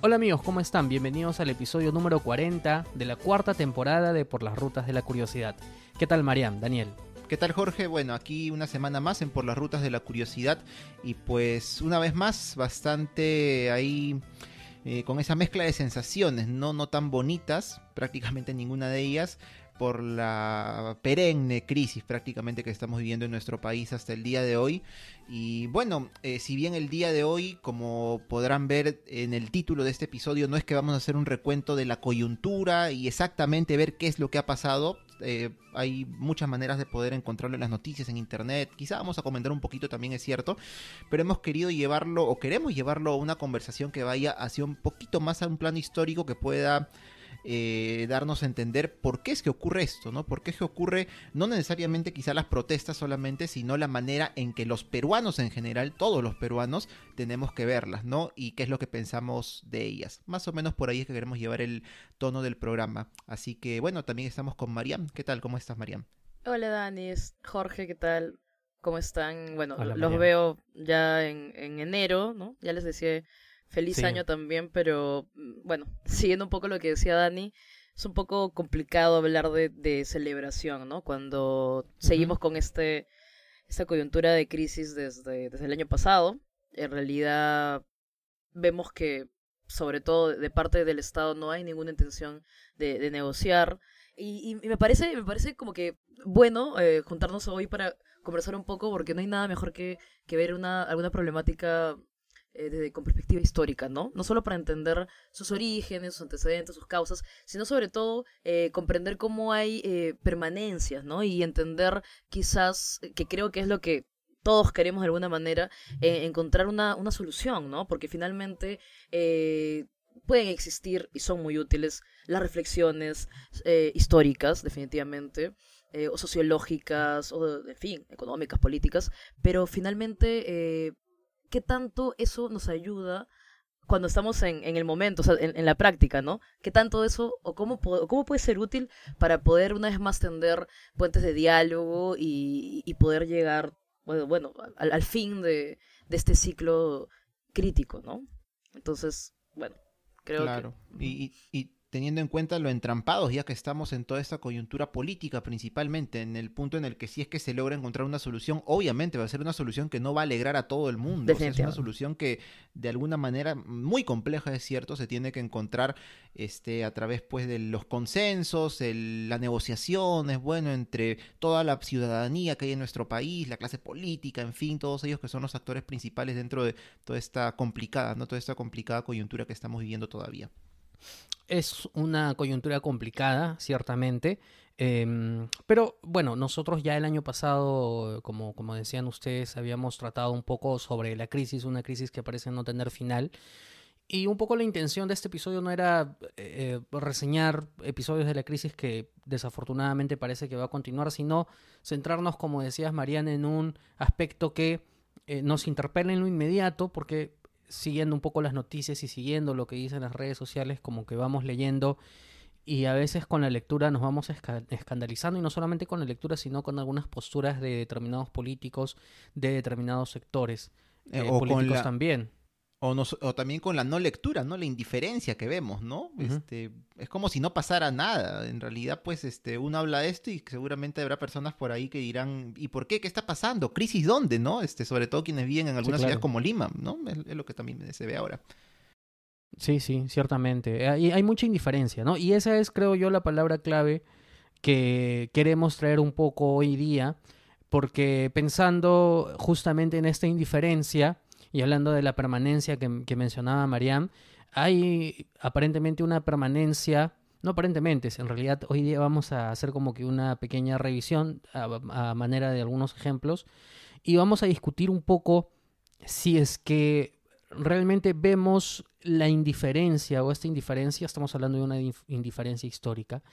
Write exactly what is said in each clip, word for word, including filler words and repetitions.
Hola amigos, ¿cómo están? Bienvenidos al episodio número cuarenta de la cuarta temporada de Por las Rutas de la Curiosidad. ¿Qué tal, Mariam? Daniel. ¿Qué tal, Jorge? Bueno, aquí una semana más en Por las Rutas de la Curiosidad y pues una vez más bastante ahí eh, con esa mezcla de sensaciones, no, no tan bonitas, prácticamente ninguna de ellas, por la perenne crisis prácticamente que estamos viviendo en nuestro país hasta el día de hoy. Y bueno, eh, si bien el día de hoy, como podrán ver en el título de este episodio, no es que vamos a hacer un recuento de la coyuntura y exactamente ver qué es lo que ha pasado. Eh, hay muchas maneras de poder encontrarlo en las noticias, en internet. Quizá vamos a comentar un poquito, también es cierto, pero hemos querido llevarlo o queremos llevarlo a una conversación que vaya hacia un poquito más a un plano histórico que pueda Eh, darnos a entender por qué es que ocurre esto, ¿no? Por qué es que ocurre no necesariamente quizá las protestas solamente, sino la manera en que los peruanos en general, todos los peruanos, tenemos que verlas, ¿no? Y qué es lo que pensamos de ellas. Más o menos por ahí es que queremos llevar el tono del programa. Así que bueno, también estamos con Mariam. ¿Qué tal? ¿Cómo estás, Mariam? Hola Dani, es Jorge, ¿qué tal? ¿Cómo están? Bueno, Hola, los Mariam. veo ya en, en enero, ¿no? Ya les decía feliz Sí. año también, pero mm, bueno, siguiendo un poco lo que decía Dani, es un poco complicado hablar de, de celebración, ¿no? Cuando Ujú. seguimos con este, esta coyuntura de crisis desde, desde el año pasado, en realidad vemos que, sobre todo de parte del Estado, no hay ninguna intención de, de negociar. Y, y- y me parece, me parece como que bueno eh, juntarnos hoy para conversar un poco, porque no hay nada mejor que, que ver una, alguna problemática eh, desde- con perspectiva histórica, ¿no? No solo para entender sus orígenes, sus antecedentes, sus causas, sino sobre todo eh, comprender cómo hay eh, permanencias, ¿no? Y entender quizás, eh, que creo que es lo que todos queremos de alguna manera, eh, encontrar una, una solución, ¿no? Porque finalmente eh, pueden existir y son muy útiles las reflexiones eh, históricas, definitivamente, eh, o sociológicas, o, en fin, económicas, políticas, pero finalmente, eh, ¿qué tanto eso nos ayuda cuando estamos en, en el momento, o sea, en, en la práctica, ¿no? ¿Qué tanto eso, o cómo, po- o cómo puede ser útil para poder una vez más tender puentes de diálogo y, y poder llegar, bueno, bueno, al, al fin de, de este ciclo crítico, ¿no? Entonces, bueno, creo que... Claro, Ujú. y, y- y teniendo en cuenta lo entrampados, ya que estamos en toda esta coyuntura política principalmente, en el punto en el que si es que se logra encontrar una solución, obviamente va a ser una solución que no va a alegrar a todo el mundo, o sea, es una Definitivamente. solución que de alguna manera muy compleja, es cierto, se tiene que encontrar este, a través pues de los consensos, el- la negociación, es bueno, entre toda la ciudadanía que hay en nuestro país, la clase política, en fin, todos ellos que son los actores principales dentro de toda esta complicada, ¿no? Toda esta complicada coyuntura que estamos viviendo todavía. Es una coyuntura complicada, ciertamente. em, pero bueno, nosotros ya el año pasado, como, como decían ustedes, habíamos tratado un poco sobre la crisis, una crisis que parece no tener final. Y un poco la intención de este episodio no era eh, reseñar episodios de la crisis que desafortunadamente parece que va a continuar, sino centrarnos, como decías, Mariana, en un aspecto que eh, nos interpela en lo inmediato, porque siguiendo un poco las noticias y siguiendo lo que dicen las redes sociales, como que vamos leyendo y a veces con la lectura nos vamos esca- escandalizando, y no solamente con la lectura, sino con algunas posturas de determinados políticos, de determinados sectores Eh, eh, o con políticos la también. o, nos- o también con la no lectura, ¿no? La indiferencia que vemos, ¿no? Ujú. Este, es como si no pasara nada. En realidad, pues, este, uno habla de esto y seguramente habrá personas por ahí que dirán, ¿y por qué? ¿Qué está pasando? ¿Crisis dónde, no? Este, sobre todo quienes viven en Sí, algunas ciudades claro. como Lima, ¿no? Es, es lo que también se ve ahora. Sí, sí, ciertamente. Hay, hay mucha indiferencia, ¿no? Y esa es, creo yo, la palabra clave que queremos traer un poco hoy día, porque pensando justamente en esta indiferencia y hablando de la permanencia que, que mencionaba Mariam, hay aparentemente una permanencia, no aparentemente, en realidad hoy día vamos a hacer como que una pequeña revisión a, a manera de algunos ejemplos y vamos a discutir un poco si es que realmente vemos la indiferencia o esta indiferencia, estamos hablando de una indiferencia histórica,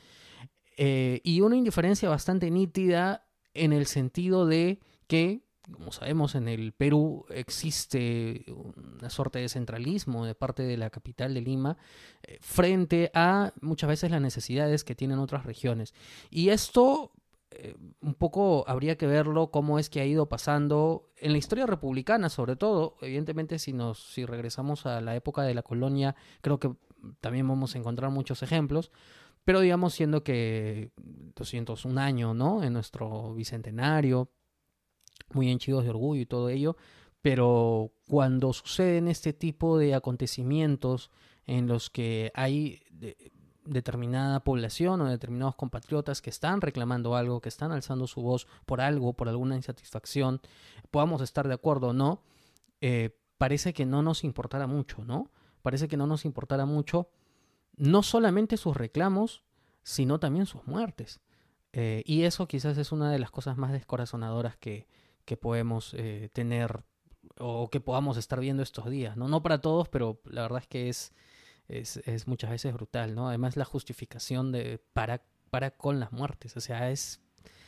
eh, y una indiferencia bastante nítida en el sentido de que, como sabemos, en el Perú existe una suerte de centralismo de parte de la capital de Lima eh, frente a muchas veces las necesidades que tienen otras regiones. Y esto eh, un poco habría que verlo cómo es que ha ido pasando en la historia republicana, sobre todo. Evidentemente, si nos si regresamos a la época de la colonia, creo que también vamos a encontrar muchos ejemplos. Pero digamos, siendo que doscientos un años, ¿no? En nuestro bicentenario, muy henchidos de orgullo y todo ello, pero cuando suceden este tipo de acontecimientos en los que hay de, determinada población o determinados compatriotas que están reclamando algo, que están alzando su voz por algo, por alguna insatisfacción, podamos estar de acuerdo o no, eh, parece que no nos importara mucho, ¿no? Parece que no nos importara mucho no solamente sus reclamos, sino también sus muertes. Eh, y eso quizás es una de las cosas más descorazonadoras que, que podemos eh, tener o que podamos estar viendo estos días, ¿no? No para todos, pero la verdad es que es, es, es muchas veces brutal, ¿no? Además la justificación de para, para con las muertes, o sea, es,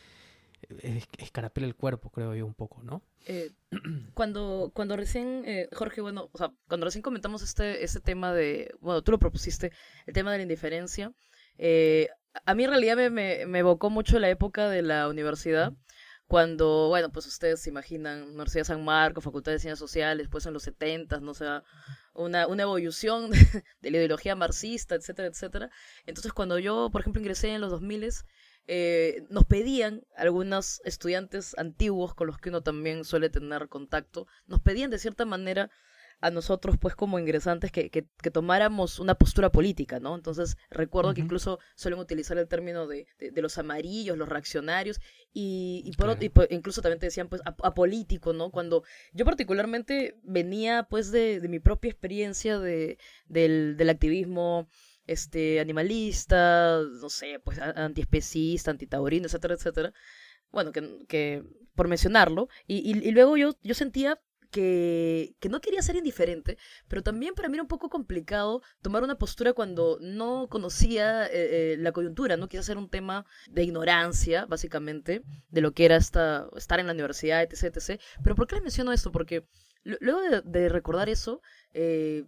es escarapela el cuerpo, creo yo, un poco, ¿no? Eh, cuando, cuando recién, eh, Jorge, bueno, o sea, cuando recién comentamos este, este tema de, bueno, tú lo propusiste, el tema de la indiferencia, eh, a mí en realidad me, me, me evocó mucho la época de la universidad, cuando, bueno, pues ustedes se imaginan, Universidad de San Marcos, Facultad de Ciencias Sociales, pues en los setentas, no o sea, una, una evolución de, de la ideología marxista, etcétera, etcétera. Entonces, cuando yo, por ejemplo, ingresé en los dos miles, eh, nos pedían, algunos estudiantes antiguos con los que uno también suele tener contacto, nos pedían de cierta manera a nosotros, pues como ingresantes, que, que, que tomáramos una postura política, ¿no? Entonces recuerdo uh-huh. que incluso suelen utilizar el término de, de, de los amarillos, los reaccionarios, y, y, por, claro. y por, incluso también te decían, pues, apolítico, ¿no? Cuando yo particularmente venía, pues, de, de mi propia experiencia de, del, del activismo este animalista, no sé, pues antiespecista, antitaurino, etcétera, etcétera. Bueno, que, que por mencionarlo, y, y, y luego yo, yo sentía que, que no quería ser indiferente, pero también para mí era un poco complicado tomar una postura cuando no conocía eh, eh, la coyuntura, ¿no? Quizás era un tema de ignorancia, básicamente, de lo que era esta, estar en la universidad, etc, etcétera. Pero ¿por qué les menciono esto? Porque luego de, de recordar eso, eh,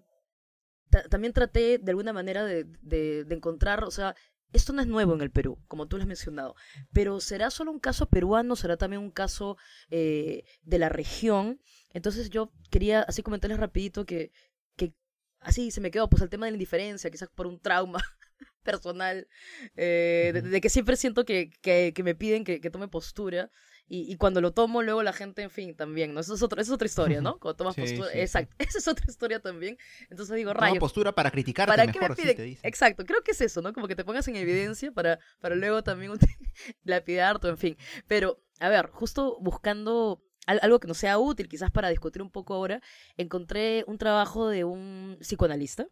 t- también traté de alguna manera de, de, de encontrar, o sea, esto no es nuevo en el Perú, como tú lo has mencionado, pero ¿será solo un caso peruano? ¿Será también un caso eh, de la región? Entonces yo quería así comentarles rapidito que, que así se me quedó pues el tema de la indiferencia, quizás por un trauma personal, eh, de, de que siempre siento que, que, que me piden que, que tome postura. Y, y cuando lo tomo, luego la gente, en fin, también, ¿no? Eso es, otro, eso es otra historia, ¿no? Cuando tomas sí, postura, sí, exacto, sí. Esa es otra historia también. Entonces digo, rayos. Toma postura para criticarte ¿para mejor, qué me piden? Sí, te dicen. Exacto, creo que es eso, ¿no? Como que te pongas en evidencia para, para luego también lapidarte, en fin. Pero, a ver, justo buscando algo que nos sea útil, quizás para discutir un poco ahora, encontré un trabajo de un psicoanalista,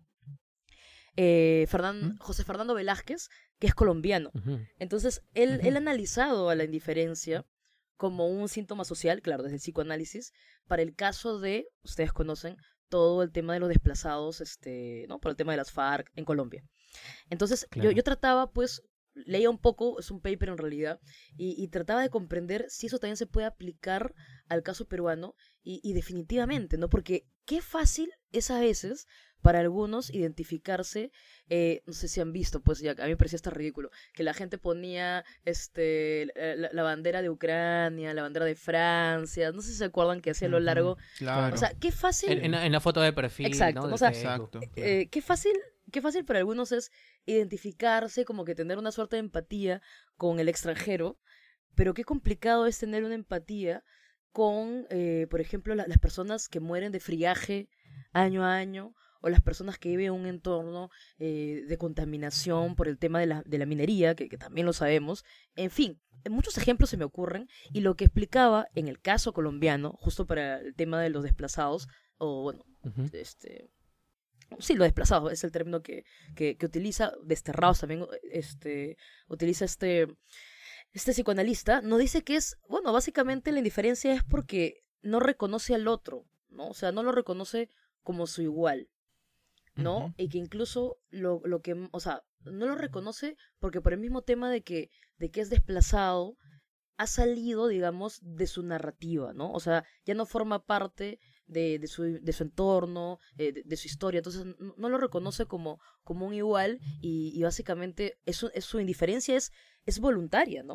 eh, Fernan, ¿Mm? José Fernando Velázquez, que es colombiano. Uh-huh. Entonces, él, uh-huh. él ha analizado a la indiferencia como un síntoma social, claro, desde el psicoanálisis, para el caso de, ustedes conocen, todo el tema de los desplazados, este, ¿no? Por el tema de las FARC en Colombia. Entonces, claro. yo, yo trataba, pues, leía un poco, es un paper en realidad, y, y trataba de comprender si eso también se puede aplicar al caso peruano, y, y definitivamente, ¿no? Porque qué fácil es a veces para algunos identificarse, eh, no sé si han visto, pues ya a mí me parecía hasta ridículo, que la gente ponía este la, la bandera de Ucrania, la bandera de Francia, no sé si se acuerdan que hacía a lo largo. Claro. O sea, qué fácil. En, en, en la foto de perfil, exacto, ¿no? O sea, exacto. Eh, eh, qué fácil, qué fácil para algunos es identificarse, como que tener una suerte de empatía con el extranjero, pero qué complicado es tener una empatía con, eh, por ejemplo, la, las personas que mueren de friaje año a año, o las personas que viven en un entorno eh, de contaminación por el tema de la, de la minería, que, que también lo sabemos. En fin, muchos ejemplos se me ocurren, y lo que explicaba en el caso colombiano, justo para el tema de los desplazados, o bueno, uh-huh. este... sí, los desplazados es el término que, que, que utiliza, desterrados también, este, utiliza este, este psicoanalista, nos dice que es, bueno, básicamente la indiferencia es porque no reconoce al otro, ¿no? O sea, no lo reconoce como su igual, ¿no? Uh-huh. Y que incluso lo, lo que, o sea, no lo reconoce porque por el mismo tema de que, de que es desplazado, ha salido, digamos, de su narrativa, ¿no? O sea, ya no forma parte de, de, su, de su entorno, eh, de, de su historia, entonces no, no lo reconoce como, como un igual, y, y básicamente eso, es, su indiferencia es, es voluntaria, ¿no?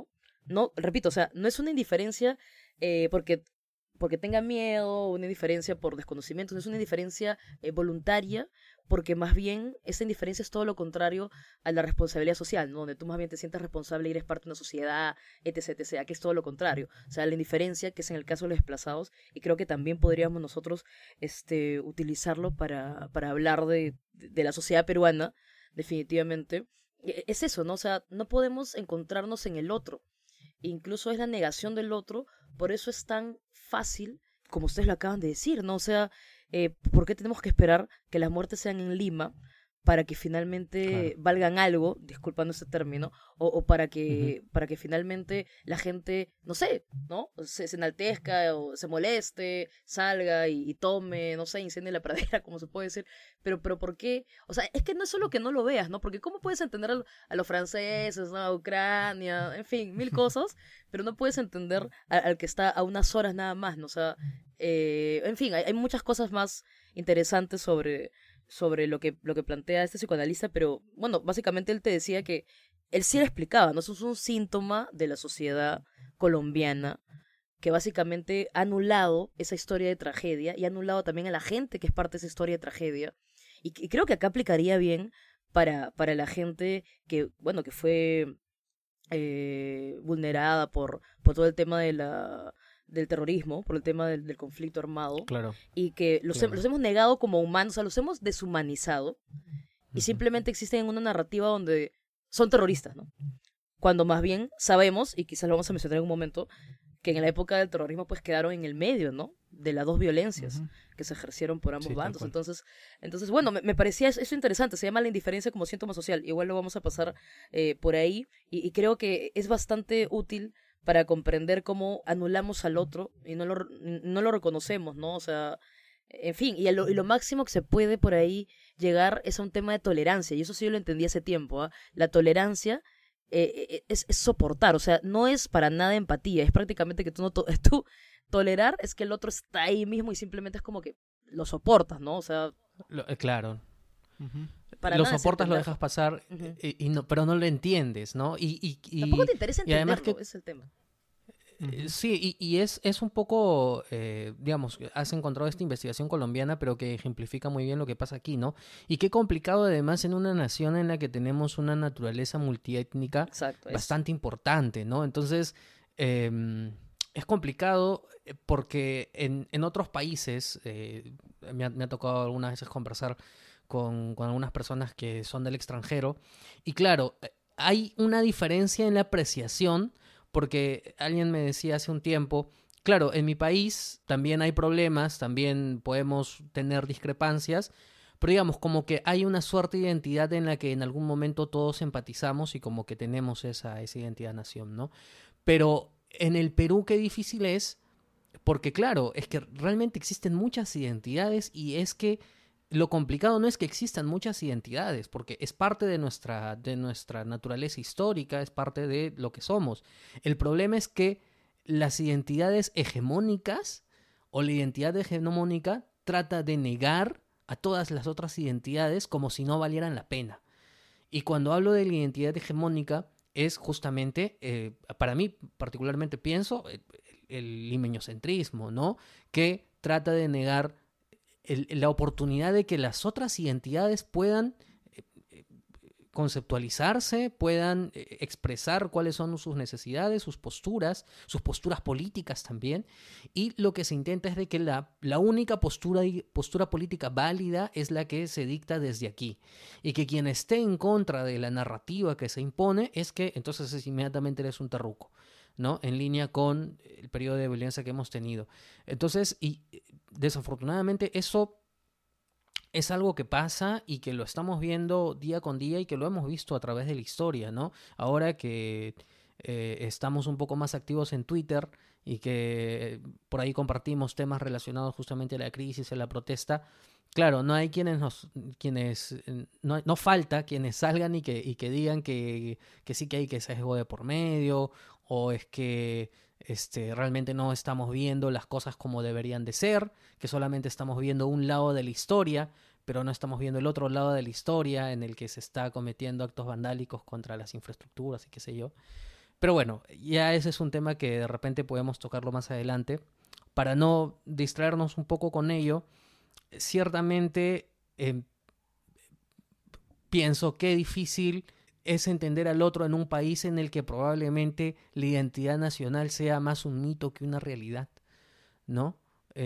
no, repito, o sea, no es una indiferencia eh, porque, porque tenga miedo, una indiferencia por desconocimiento, no es una indiferencia eh, voluntaria, porque más bien esa indiferencia es todo lo contrario a la responsabilidad social, ¿no? Donde tú más bien te sientes responsable y eres parte de una sociedad, etc, etcétera. Aquí es todo lo contrario. O sea, la indiferencia, que es en el caso de los desplazados, y creo que también podríamos nosotros este, utilizarlo para, para hablar de, de la sociedad peruana, definitivamente, e- es eso, ¿no? O sea, no podemos encontrarnos en el otro. Incluso es la negación del otro, por eso es tan fácil, como ustedes lo acaban de decir, ¿no? O sea, eh, ¿por qué tenemos que esperar que las muertes sean en Lima para que finalmente Claro. valgan algo, disculpando ese término, o, o para que Ujú. para que finalmente la gente, no sé, ¿no? Se, se enaltezca o se moleste, salga y, y tome, no sé, incendie la pradera, como se puede decir, pero, pero ¿por qué? O sea, es que no es solo que no lo veas, ¿no? Porque ¿cómo puedes entender a, lo- a los franceses, ¿no? A Ucrania, en fin, mil cosas, pero no puedes entender a- al que está a unas horas nada más, ¿no? O sea, eh, en fin, hay, hay muchas cosas más interesantes sobre, sobre lo que, lo que plantea este psicoanalista, pero bueno, básicamente él te decía que él sí le explicaba, ¿no? Eso es un síntoma de la sociedad colombiana que básicamente ha anulado esa historia de tragedia y ha anulado también a la gente que es parte de esa historia de tragedia. Y, y creo que acá aplicaría bien para, para la gente que, bueno, que fue eh, vulnerada por, por todo el tema de la, del terrorismo, por el tema del, del conflicto armado, Claro, y que los, he- claro. los hemos negado como humanos, o sea, los hemos deshumanizado, y Ujú. simplemente existen en una narrativa donde son terroristas, ¿no? Cuando más bien sabemos, y quizás lo vamos a mencionar en un momento, que en la época del terrorismo pues quedaron en el medio, ¿no? De las dos violencias Ujú. que se ejercieron por ambos Sí, tal bandos. cual. Entonces, entonces bueno, me, me parecía eso, eso interesante. Se llama la indiferencia como síntoma social. Igual lo vamos a pasar eh, por ahí. Y, y creo que es bastante útil para comprender cómo anulamos al otro y no lo, no lo reconocemos, ¿no? O sea, en fin, y, a lo, y lo máximo que se puede por ahí llegar es a un tema de tolerancia. Y eso sí yo lo entendí hace tiempo. ¿Ah? La tolerancia eh, eh, es, es soportar, o sea, no es para nada empatía, es prácticamente que tú no, to- tú tolerar es que el otro está ahí mismo y simplemente es como que lo soportas, ¿no? O sea, Lo- eh, claro. Ujú. para Lo nada es soportas, lo entenderlo. dejas pasar, Ujú. eh, y no, pero no lo entiendes, ¿no? Y, y, Tampoco y, te interesa y además entenderlo, que ese es el tema. Eh, Ujú. Sí, y, y es, es un poco, eh, digamos, has encontrado esta investigación colombiana, pero que ejemplifica muy bien lo que pasa aquí, ¿no? Y qué complicado además en una nación en la que tenemos una naturaleza multiétnica Exacto, es. bastante importante, ¿no? Entonces, em, es complicado eh, porque en, en otros países, eh, me ha, me ha tocado algunas veces conversar con, con algunas personas que son del extranjero, y claro, eh, hay una diferencia en la apreciación porque alguien me decía hace un tiempo, claro, en mi país también hay problemas, también podemos tener discrepancias, pero digamos, como que hay una suerte de identidad en la que en algún momento todos empatizamos y como que tenemos esa, esa identidad nación, ¿no? Pero en el Perú qué difícil es, porque claro, es que realmente existen muchas identidades y es que lo complicado no es que existan muchas identidades, porque es parte de nuestra, de nuestra naturaleza histórica, es parte de lo que somos. El problema es que las identidades hegemónicas o la identidad hegemónica trata de negar a todas las otras identidades como si no valieran la pena. Y cuando hablo de la identidad hegemónica, es justamente, eh, para mí particularmente pienso, eh, el limeñocentrismo, ¿no? Que trata de negar el- la oportunidad de que las otras identidades puedan eh, eh, conceptualizarse, puedan eh, expresar cuáles son sus necesidades, sus posturas, sus posturas políticas también. Y lo que se intenta es de que la, la única postura, postura política válida es la que se dicta desde aquí. Y que quien esté en contra de la narrativa que se impone es que entonces es, inmediatamente eres un terruco, ¿no? En línea con el periodo de violencia que hemos tenido. Entonces, y eh, desafortunadamente eso es algo que pasa y que lo estamos viendo día con día y que lo hemos visto a través de la historia, ¿no? Ahora que eh, estamos un poco más activos en Twitter y que por ahí compartimos temas relacionados justamente a la crisis, a la protesta, claro, no hay quienes nos, quienes, eh, no, no falta quienes salgan y que, y que digan que, que sí que hay que sesgo de por medio, o es que este, realmente no estamos viendo las cosas como deberían de ser, que solamente estamos viendo un lado de la historia, pero no estamos viendo el otro lado de la historia en el que se está cometiendo actos vandálicos contra las infraestructuras y qué sé yo. Pero bueno, ya ese es un tema que de repente podemos tocarlo más adelante. Para no distraernos un poco con ello, ciertamente eh, pienso que difícil es entender al otro en un país en el que probablemente la identidad nacional sea más un mito que una realidad, ¿no?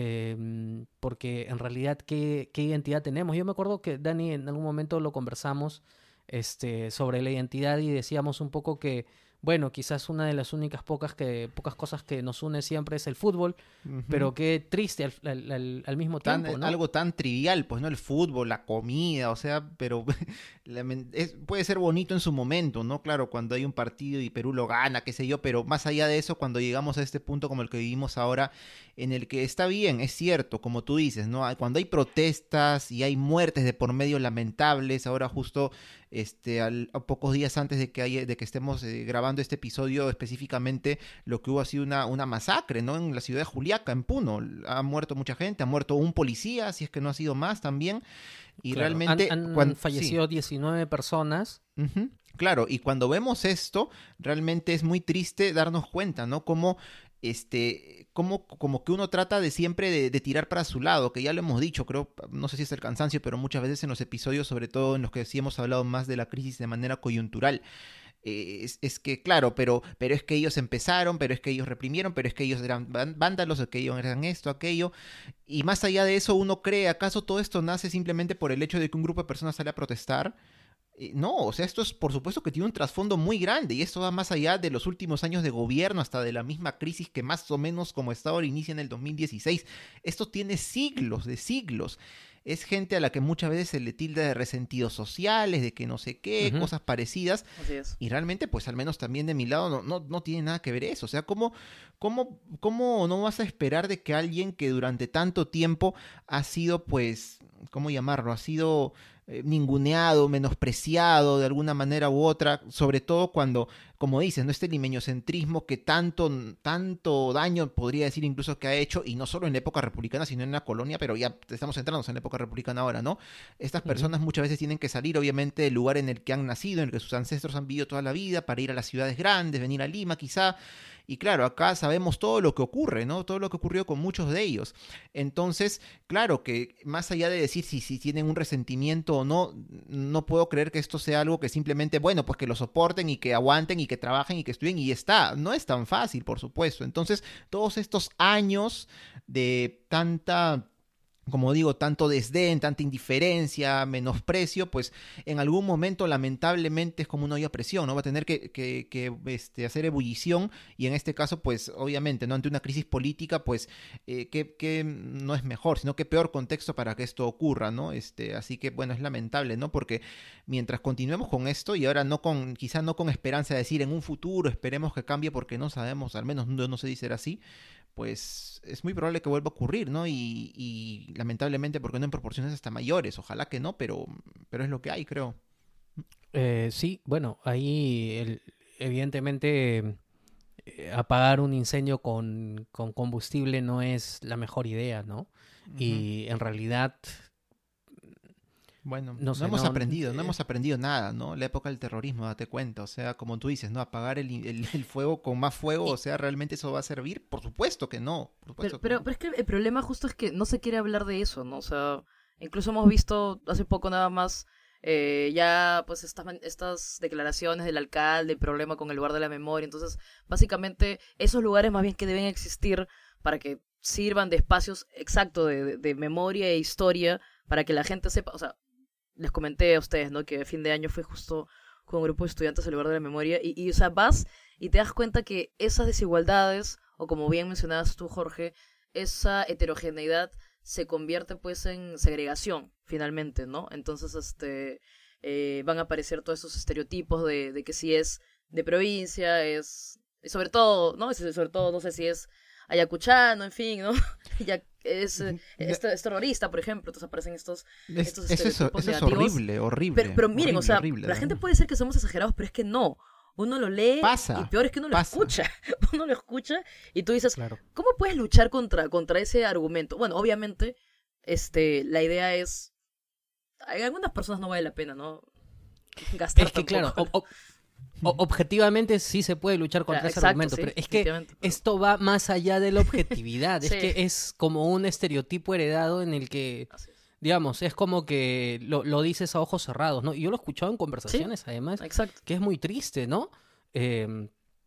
Eh, porque en realidad, ¿qué, ¿qué identidad tenemos? Yo me acuerdo que, Dani, en algún momento lo conversamos este, sobre la identidad y decíamos un poco que, bueno, quizás una de las únicas pocas, que, pocas cosas que nos une siempre es el fútbol, Ujú. pero qué triste al, al, al, al mismo Tan, tiempo, ¿no? algo tan trivial, pues, ¿no? El fútbol, la comida, o sea, pero lamen- es- puede ser bonito en su momento, ¿no? Claro, cuando hay un partido y Perú lo gana, qué sé yo, pero más allá de eso, cuando llegamos a este punto como el que vivimos ahora, en el que está bien, es cierto, como tú dices, ¿no? Hay- Cuando hay protestas y hay muertes de por medio lamentables, ahora justo este, al- a pocos días antes de que, haya- de que estemos eh, grabando este episodio específicamente, lo que hubo ha sido una, una masacre, ¿no? En la ciudad de Juliaca, en Puno. Ha muerto mucha gente, ha muerto un policía, si es que no ha sido más también. Y Claro, han, realmente, han cuan- sí, fallecido diecinueve personas. ujú, claro, y cuando vemos esto, realmente es muy triste darnos cuenta, ¿no? Como, este, como, como que uno trata de siempre de, de tirar para su lado, que ya lo hemos dicho, creo, no sé si es el cansancio, pero muchas veces en los episodios, sobre todo en los que sí hemos hablado más de la crisis de manera coyuntural, eh, es, es que, claro, pero, pero es que ellos empezaron, pero es que ellos reprimieron, pero es que ellos eran ván- vándalos, o que ellos eran esto, aquello. Y más allá de eso, uno cree, ¿acaso todo esto nace simplemente por el hecho de que un grupo de personas sale a protestar? Eh, No, o sea, esto es por supuesto que tiene un trasfondo muy grande y esto va más allá de los últimos años de gobierno, hasta de la misma crisis que más o menos como está ahora inicia en el dos mil dieciséis. Esto tiene siglos de siglos. Es gente a la que muchas veces se le tilda de resentidos sociales, de que no sé qué, Ujú. cosas parecidas. Así es. Y realmente, pues al menos también de mi lado, no, no, no tiene nada que ver eso. O sea, ¿cómo, cómo, ¿cómo no vas a esperar de que alguien que durante tanto tiempo ha sido, pues, ¿cómo llamarlo? Ha sido eh, ninguneado, menospreciado de alguna manera u otra, sobre todo cuando, como dices, ¿no? Este limeñocentrismo que tanto, tanto daño podría decir incluso que ha hecho, y no solo en la época republicana, sino en la colonia, pero ya estamos entrando en la época republicana ahora, ¿no? Estas Ujú. personas muchas veces tienen que salir, obviamente, del lugar en el que han nacido, en el que sus ancestros han vivido toda la vida, para ir a las ciudades grandes, venir a Lima quizá. Y claro, acá sabemos todo lo que ocurre, ¿no? Todo lo que ocurrió con muchos de ellos. Entonces, claro que más allá de decir si, si tienen un resentimiento o no, no puedo creer que esto sea algo que simplemente, bueno, pues que lo soporten y que aguanten y que trabajen y que estudien y ya está. No es tan fácil, por supuesto. Entonces, todos estos años de tanta, como digo, tanto desdén, tanta indiferencia, menosprecio, pues en algún momento lamentablemente es como una olla a presión, ¿no? Va a tener que, que, que, este, hacer ebullición y en este caso, pues obviamente, ¿no? Ante una crisis política, pues eh, que, que no es mejor, sino que peor contexto para que esto ocurra, ¿no? Este, así que bueno, es lamentable, ¿no? Porque mientras continuemos con esto y ahora no con, quizá no con esperanza de decir en un futuro esperemos que cambie porque no sabemos, al menos no, no sé si será así, pues es muy probable que vuelva a ocurrir, ¿no? Y, y lamentablemente, porque no en proporciones hasta mayores, ojalá que no, pero, pero es lo que hay, creo. Eh, sí, bueno, ahí el- evidentemente eh, apagar un incendio con, con combustible no es la mejor idea, ¿no? Ujú. Y en realidad, Bueno, no no sé, hemos no, aprendido, no eh, hemos aprendido nada, ¿no? La época del terrorismo, date cuenta, o sea, como tú dices, ¿no? Apagar el, el- el fuego con más fuego, o y- sea, ¿realmente eso va a servir? Por supuesto que no, por Pero, supuesto que pero, no. pero es que el problema justo es que no se quiere hablar de eso, ¿no? O sea, incluso hemos visto hace poco nada más eh, ya pues estas, man- estas declaraciones del alcalde, el problema con el lugar de la memoria. Entonces, básicamente, esos lugares más bien que deben existir para que sirvan de espacios exactos de, de, de memoria e historia, para que la gente sepa, o sea, les comenté a ustedes, ¿no? Que a fin de año fue justo con un grupo de estudiantes al lugar de la memoria y, y, o sea, vas y te das cuenta que esas desigualdades, o como bien mencionabas tú, Jorge, esa heterogeneidad se convierte pues en segregación, finalmente, ¿no? Entonces, este, eh, van a aparecer todos esos estereotipos de, de que si es de provincia, es, y sobre todo, ¿no? Es- Sobre todo, no sé si es ayacuchano, en fin, ¿no? Ya es, eh, Ujú. es, es terrorista, por ejemplo, entonces aparecen estos Es- estos eso, es, estereotipos eso es negativos. horrible, horrible, Pero, pero miren, horrible, o sea, horrible, la de gente verdad. puede decir que somos exagerados, pero es que no. Uno lo lee y Pasa, peor es que uno lo pasa. escucha. Uno lo escucha y tú dices, claro. ¿cómo puedes luchar contra, contra ese argumento? Bueno, obviamente, este, la idea es, en algunas personas no vale la pena, ¿no? Gastar Es que tampoco. claro, o- o- o- objetivamente sí se puede luchar contra Claro, ese exacto, argumento, sí, pero es que efectivamente, pero- esto va más allá de la objetividad, es Sí. que es como un estereotipo heredado en el que, Así es. digamos, es como que lo, lo dices a ojos cerrados, ¿no? Y yo lo he escuchado en Sí, conversaciones, además, exacto. que es muy triste, ¿no? Eh,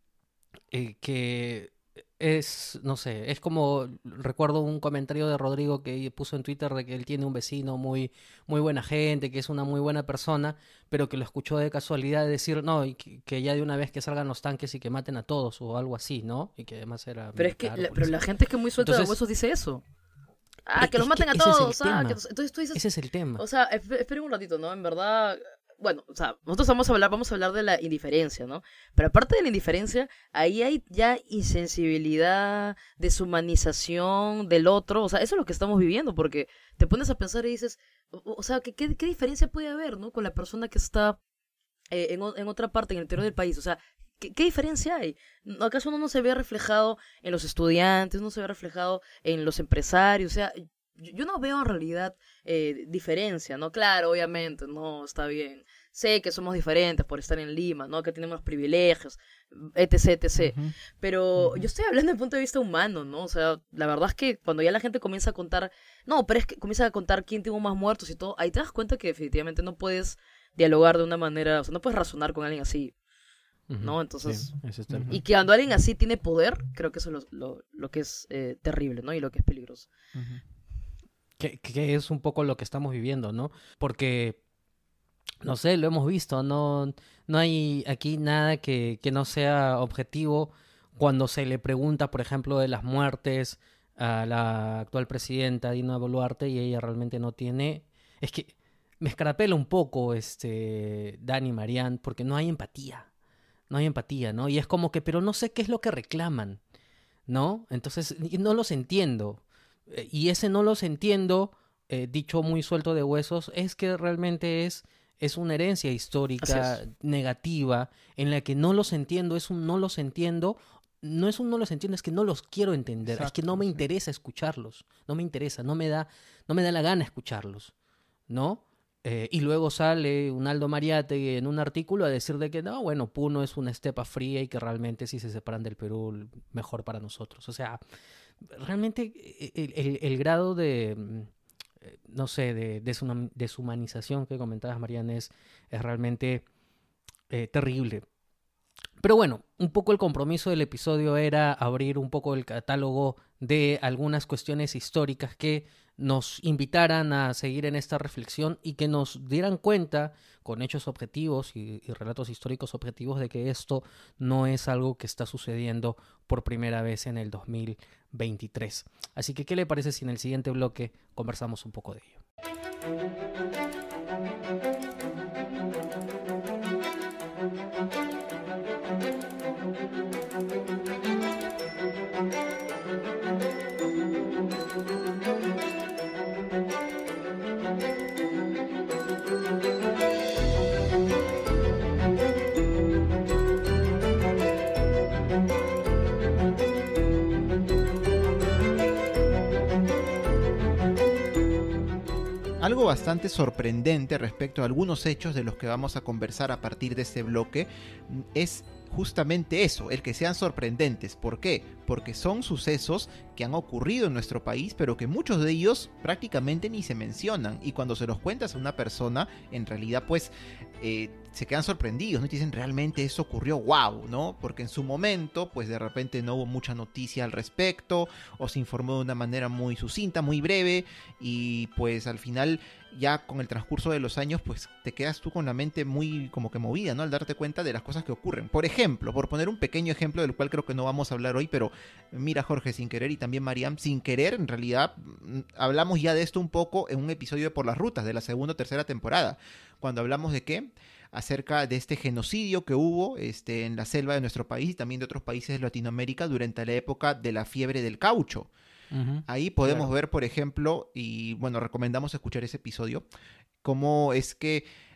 eh, que es, no sé, es como, recuerdo un comentario de Rodrigo que puso en Twitter de que él tiene un vecino muy, muy buena gente, que es una muy buena persona, pero que lo escuchó de casualidad decir, no, y que, que ya de una vez que salgan los tanques y que maten a todos o algo así, ¿no? Y que además era Pero es que militar, la, pero la policía. gente es que muy suelta de Entonces, huesos dice eso. Ah, e- que los es maten a ese es el todos. Ah, tema, que los- Entonces tú dices, ese es el tema. o sea, esp- esperen un ratito, ¿no? En verdad, bueno, o sea, nosotros vamos a hablar, vamos a hablar de la indiferencia, ¿no? Pero aparte de la indiferencia, ahí hay ya insensibilidad, deshumanización del otro, o sea, eso es lo que estamos viviendo, porque te pones a pensar y dices, o, o sea, ¿qué, qué, qué diferencia puede haber, ¿no? Con la persona que está eh, en, o- en otra parte, en el interior del país, o sea, ¿qué, qué diferencia hay? ¿Acaso uno no se ve reflejado en los estudiantes, no se ve reflejado en los empresarios? O sea, yo, yo no veo en realidad eh, diferencia, ¿no? Claro, obviamente, no, está bien. Sé que somos diferentes por estar en Lima, ¿no? Que tenemos privilegios, etc, etcétera. Ujú, Pero ujú. yo estoy hablando desde el punto de vista humano, ¿no? O sea, la verdad es que cuando ya la gente comienza a contar, no, pero es que comienza a contar quién tuvo más muertos y todo, ahí te das cuenta que definitivamente no puedes dialogar de una manera, o sea, no puedes razonar con alguien así, Ujú, ¿no? sí, Entonces, ese es el Ujú. y que cuando alguien así tiene poder, creo que eso es lo, lo, lo que es eh, terrible, ¿no? Y lo que es peligroso. Ujú. que, que es un poco lo que estamos viviendo, ¿no? Porque, no sé, lo hemos visto, no, no hay aquí nada que, que no sea objetivo cuando se le pregunta, por ejemplo, de las muertes a la actual presidenta Dina Boluarte y ella realmente no tiene... Es que me escarapela un poco este Dani Marián porque no hay empatía, no hay empatía, ¿no? Y es como que, pero no sé qué es lo que reclaman, ¿no? Entonces, y no los entiendo. Eh, Y ese no los entiendo, eh, dicho muy suelto de huesos, es que realmente es, es una herencia Así histórica es. negativa en la que no los entiendo, es un no los entiendo, no es un no los entiendo, es que no los quiero entender, es que no Exacto, me sí. interesa escucharlos, no me interesa, no me da, no me da la gana escucharlos, ¿no? Eh, y luego sale un Aldo Mariátegui en un artículo a decir de que no, bueno, Puno es una estepa fría y que realmente si se separan del Perú, mejor para nosotros. O sea, realmente eh, el, el- el grado de, mm, eh, no sé, de deshuma- deshumanización que comentabas, Mariana, es, es realmente eh, terrible. Pero bueno, un poco el compromiso del episodio era abrir un poco el catálogo de algunas cuestiones históricas que nos invitaran a seguir en esta reflexión y que nos dieran cuenta con hechos objetivos y, y relatos históricos objetivos de que esto no es algo que está sucediendo por primera vez en el dos mil veintitrés. Así que, ¿qué le parece si en el siguiente bloque conversamos un poco de ello? Algo bastante sorprendente respecto a algunos hechos de los que vamos a conversar a partir de este bloque mm, es justamente eso, el que sean sorprendentes. ¿Por qué? Porque son sucesos que han ocurrido en nuestro país, pero que muchos de ellos prácticamente ni se mencionan. Y cuando se los cuentas a una persona, en realidad pues eh, se quedan sorprendidos, ¿no? Y te dicen, realmente eso ocurrió, wow, ¿no? Porque en su momento, pues de repente no hubo mucha noticia al respecto, o se informó de una manera muy sucinta, muy breve, y pues al final ya con el transcurso de los años pues te quedas tú con la mente muy como que movida, ¿no? Al darte cuenta de las cosas que ocurren. Por ejemplo, por poner un pequeño ejemplo del cual creo que no vamos a hablar hoy, pero mira, Jorge, sin querer, y también Mariam, sin querer, en realidad mm, hablamos ya de esto un poco en un episodio de Por las Rutas de la segunda o tercera temporada, cuando hablamos de qué, acerca de este genocidio que hubo este, en la selva de nuestro país y también de otros países de Latinoamérica durante la época de la fiebre del caucho. Ujú, Ahí podemos claro. ver, por ejemplo, y bueno, recomendamos escuchar ese episodio, cómo es que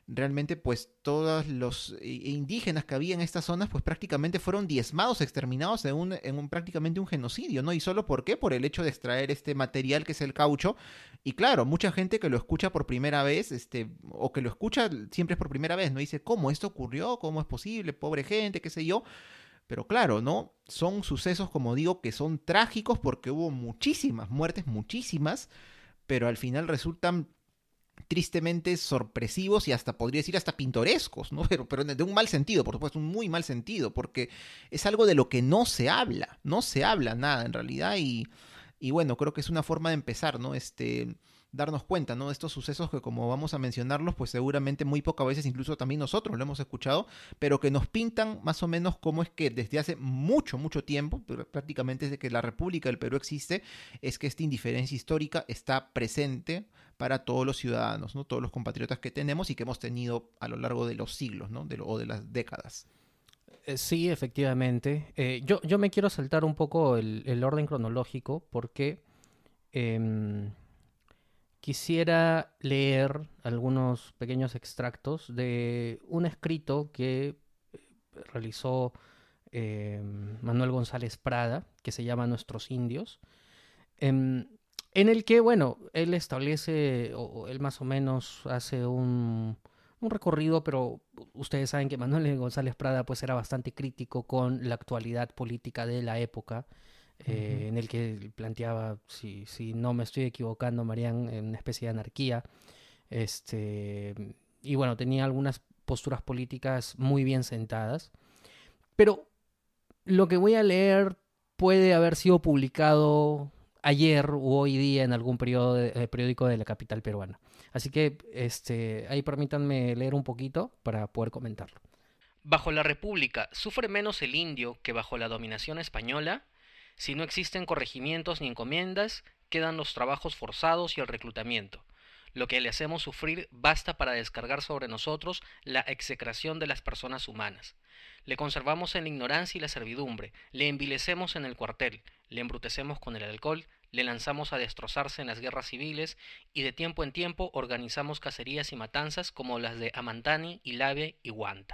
realmente pues todos los indígenas que había en estas zonas pues prácticamente fueron diezmados, exterminados en un, en un prácticamente un genocidio, ¿no? ¿Y solo por qué? Por el hecho de extraer este material que es el caucho. Y claro, mucha gente que lo escucha por primera vez, este, o que lo escucha siempre es por primera vez, ¿no? Dice, ¿cómo esto ocurrió? ¿Cómo es posible? Pobre gente, qué sé yo. Pero claro, ¿no? Son sucesos, como digo, que son trágicos porque hubo muchísimas muertes, muchísimas, pero al final resultan tristemente sorpresivos y hasta podría decir hasta pintorescos, ¿no? Pero, pero de un mal sentido, por supuesto, un muy mal sentido, porque es algo de lo que no se habla, no se habla nada en realidad y, y bueno, creo que es una forma de empezar, ¿no? Este, darnos cuenta, ¿no? De estos sucesos que como vamos a mencionarlos, pues seguramente muy pocas veces, incluso también nosotros lo hemos escuchado, pero que nos pintan más o menos cómo es que desde hace mucho, mucho tiempo, prácticamente desde que la República del Perú existe, es que esta indiferencia histórica está presente para todos los ciudadanos, ¿no? Todos los compatriotas que tenemos y que hemos tenido a lo largo de los siglos, ¿no? De lo, o de las décadas. Eh, Sí, efectivamente. Eh, yo, yo me quiero saltar un poco el, el orden cronológico porque em, quisiera leer algunos pequeños extractos de un escrito que eh, realizó em, Manuel González Prada, que se llama Nuestros Indios. em, en el que, bueno, él establece, o o él más o menos hace un, un recorrido, pero ustedes saben que Manuel González Prada pues era bastante crítico con la actualidad política de la época, eh, Ujú. en el que planteaba, si, si no me estoy equivocando, Marian, en una especie de anarquía. Este, y bueno, tenía algunas posturas políticas muy bien sentadas, pero lo que voy a leer puede haber sido publicado ayer u hoy día en algún periodo de- eh, periódico de la capital peruana. Así que este, ahí permítanme leer un poquito para poder comentarlo. Bajo la República, ¿sufre menos el indio que bajo la dominación española? Si no existen corregimientos ni encomiendas, quedan los trabajos forzados y el reclutamiento. Lo que le hacemos sufrir basta para descargar sobre nosotros la execración de las personas humanas. Le conservamos en la ignorancia y la servidumbre, le envilecemos en el cuartel, le embrutecemos con el alcohol, le lanzamos a destrozarse en las guerras civiles y de tiempo en tiempo organizamos cacerías y matanzas como las de Amantani, Ilave y Huanta.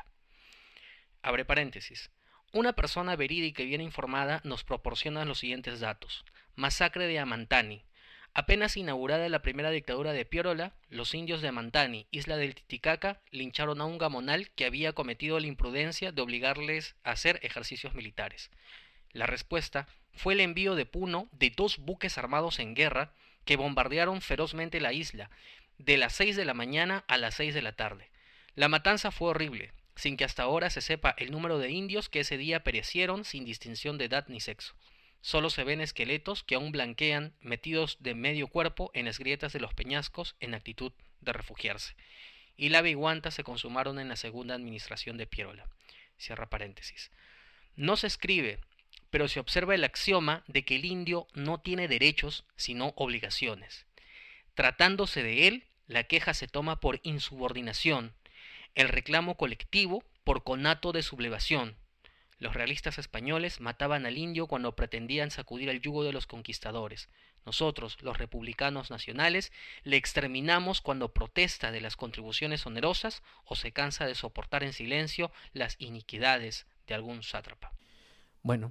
Abre paréntesis. Una persona verídica y bien informada nos proporciona los siguientes datos. Masacre de Amantani. Apenas inaugurada la primera dictadura de Piérola, los indios de Amantani, isla del Titicaca, lincharon a un gamonal que había cometido la imprudencia de obligarles a hacer ejercicios militares. La respuesta fue el envío de Puno de dos buques armados en guerra que bombardearon ferozmente la isla, de las seis de la mañana a las seis de la tarde. La matanza fue horrible, sin que hasta ahora se sepa el número de indios que ese día perecieron sin distinción de edad ni sexo. Solo se ven esqueletos que aún blanquean, metidos de medio cuerpo en las grietas de los peñascos en actitud de refugiarse. Y la Guanta se consumaron en la segunda administración de Piérola. Cierra paréntesis. No se escribe, pero se observa el axioma de que el indio no tiene derechos, sino obligaciones. Tratándose de él, la queja se toma por insubordinación, el reclamo colectivo por conato de sublevación. Los realistas españoles mataban al indio cuando pretendían sacudir el yugo de los conquistadores. Nosotros, los republicanos nacionales, le exterminamos cuando protesta de las contribuciones onerosas o se cansa de soportar en silencio las iniquidades de algún sátrapa. Bueno,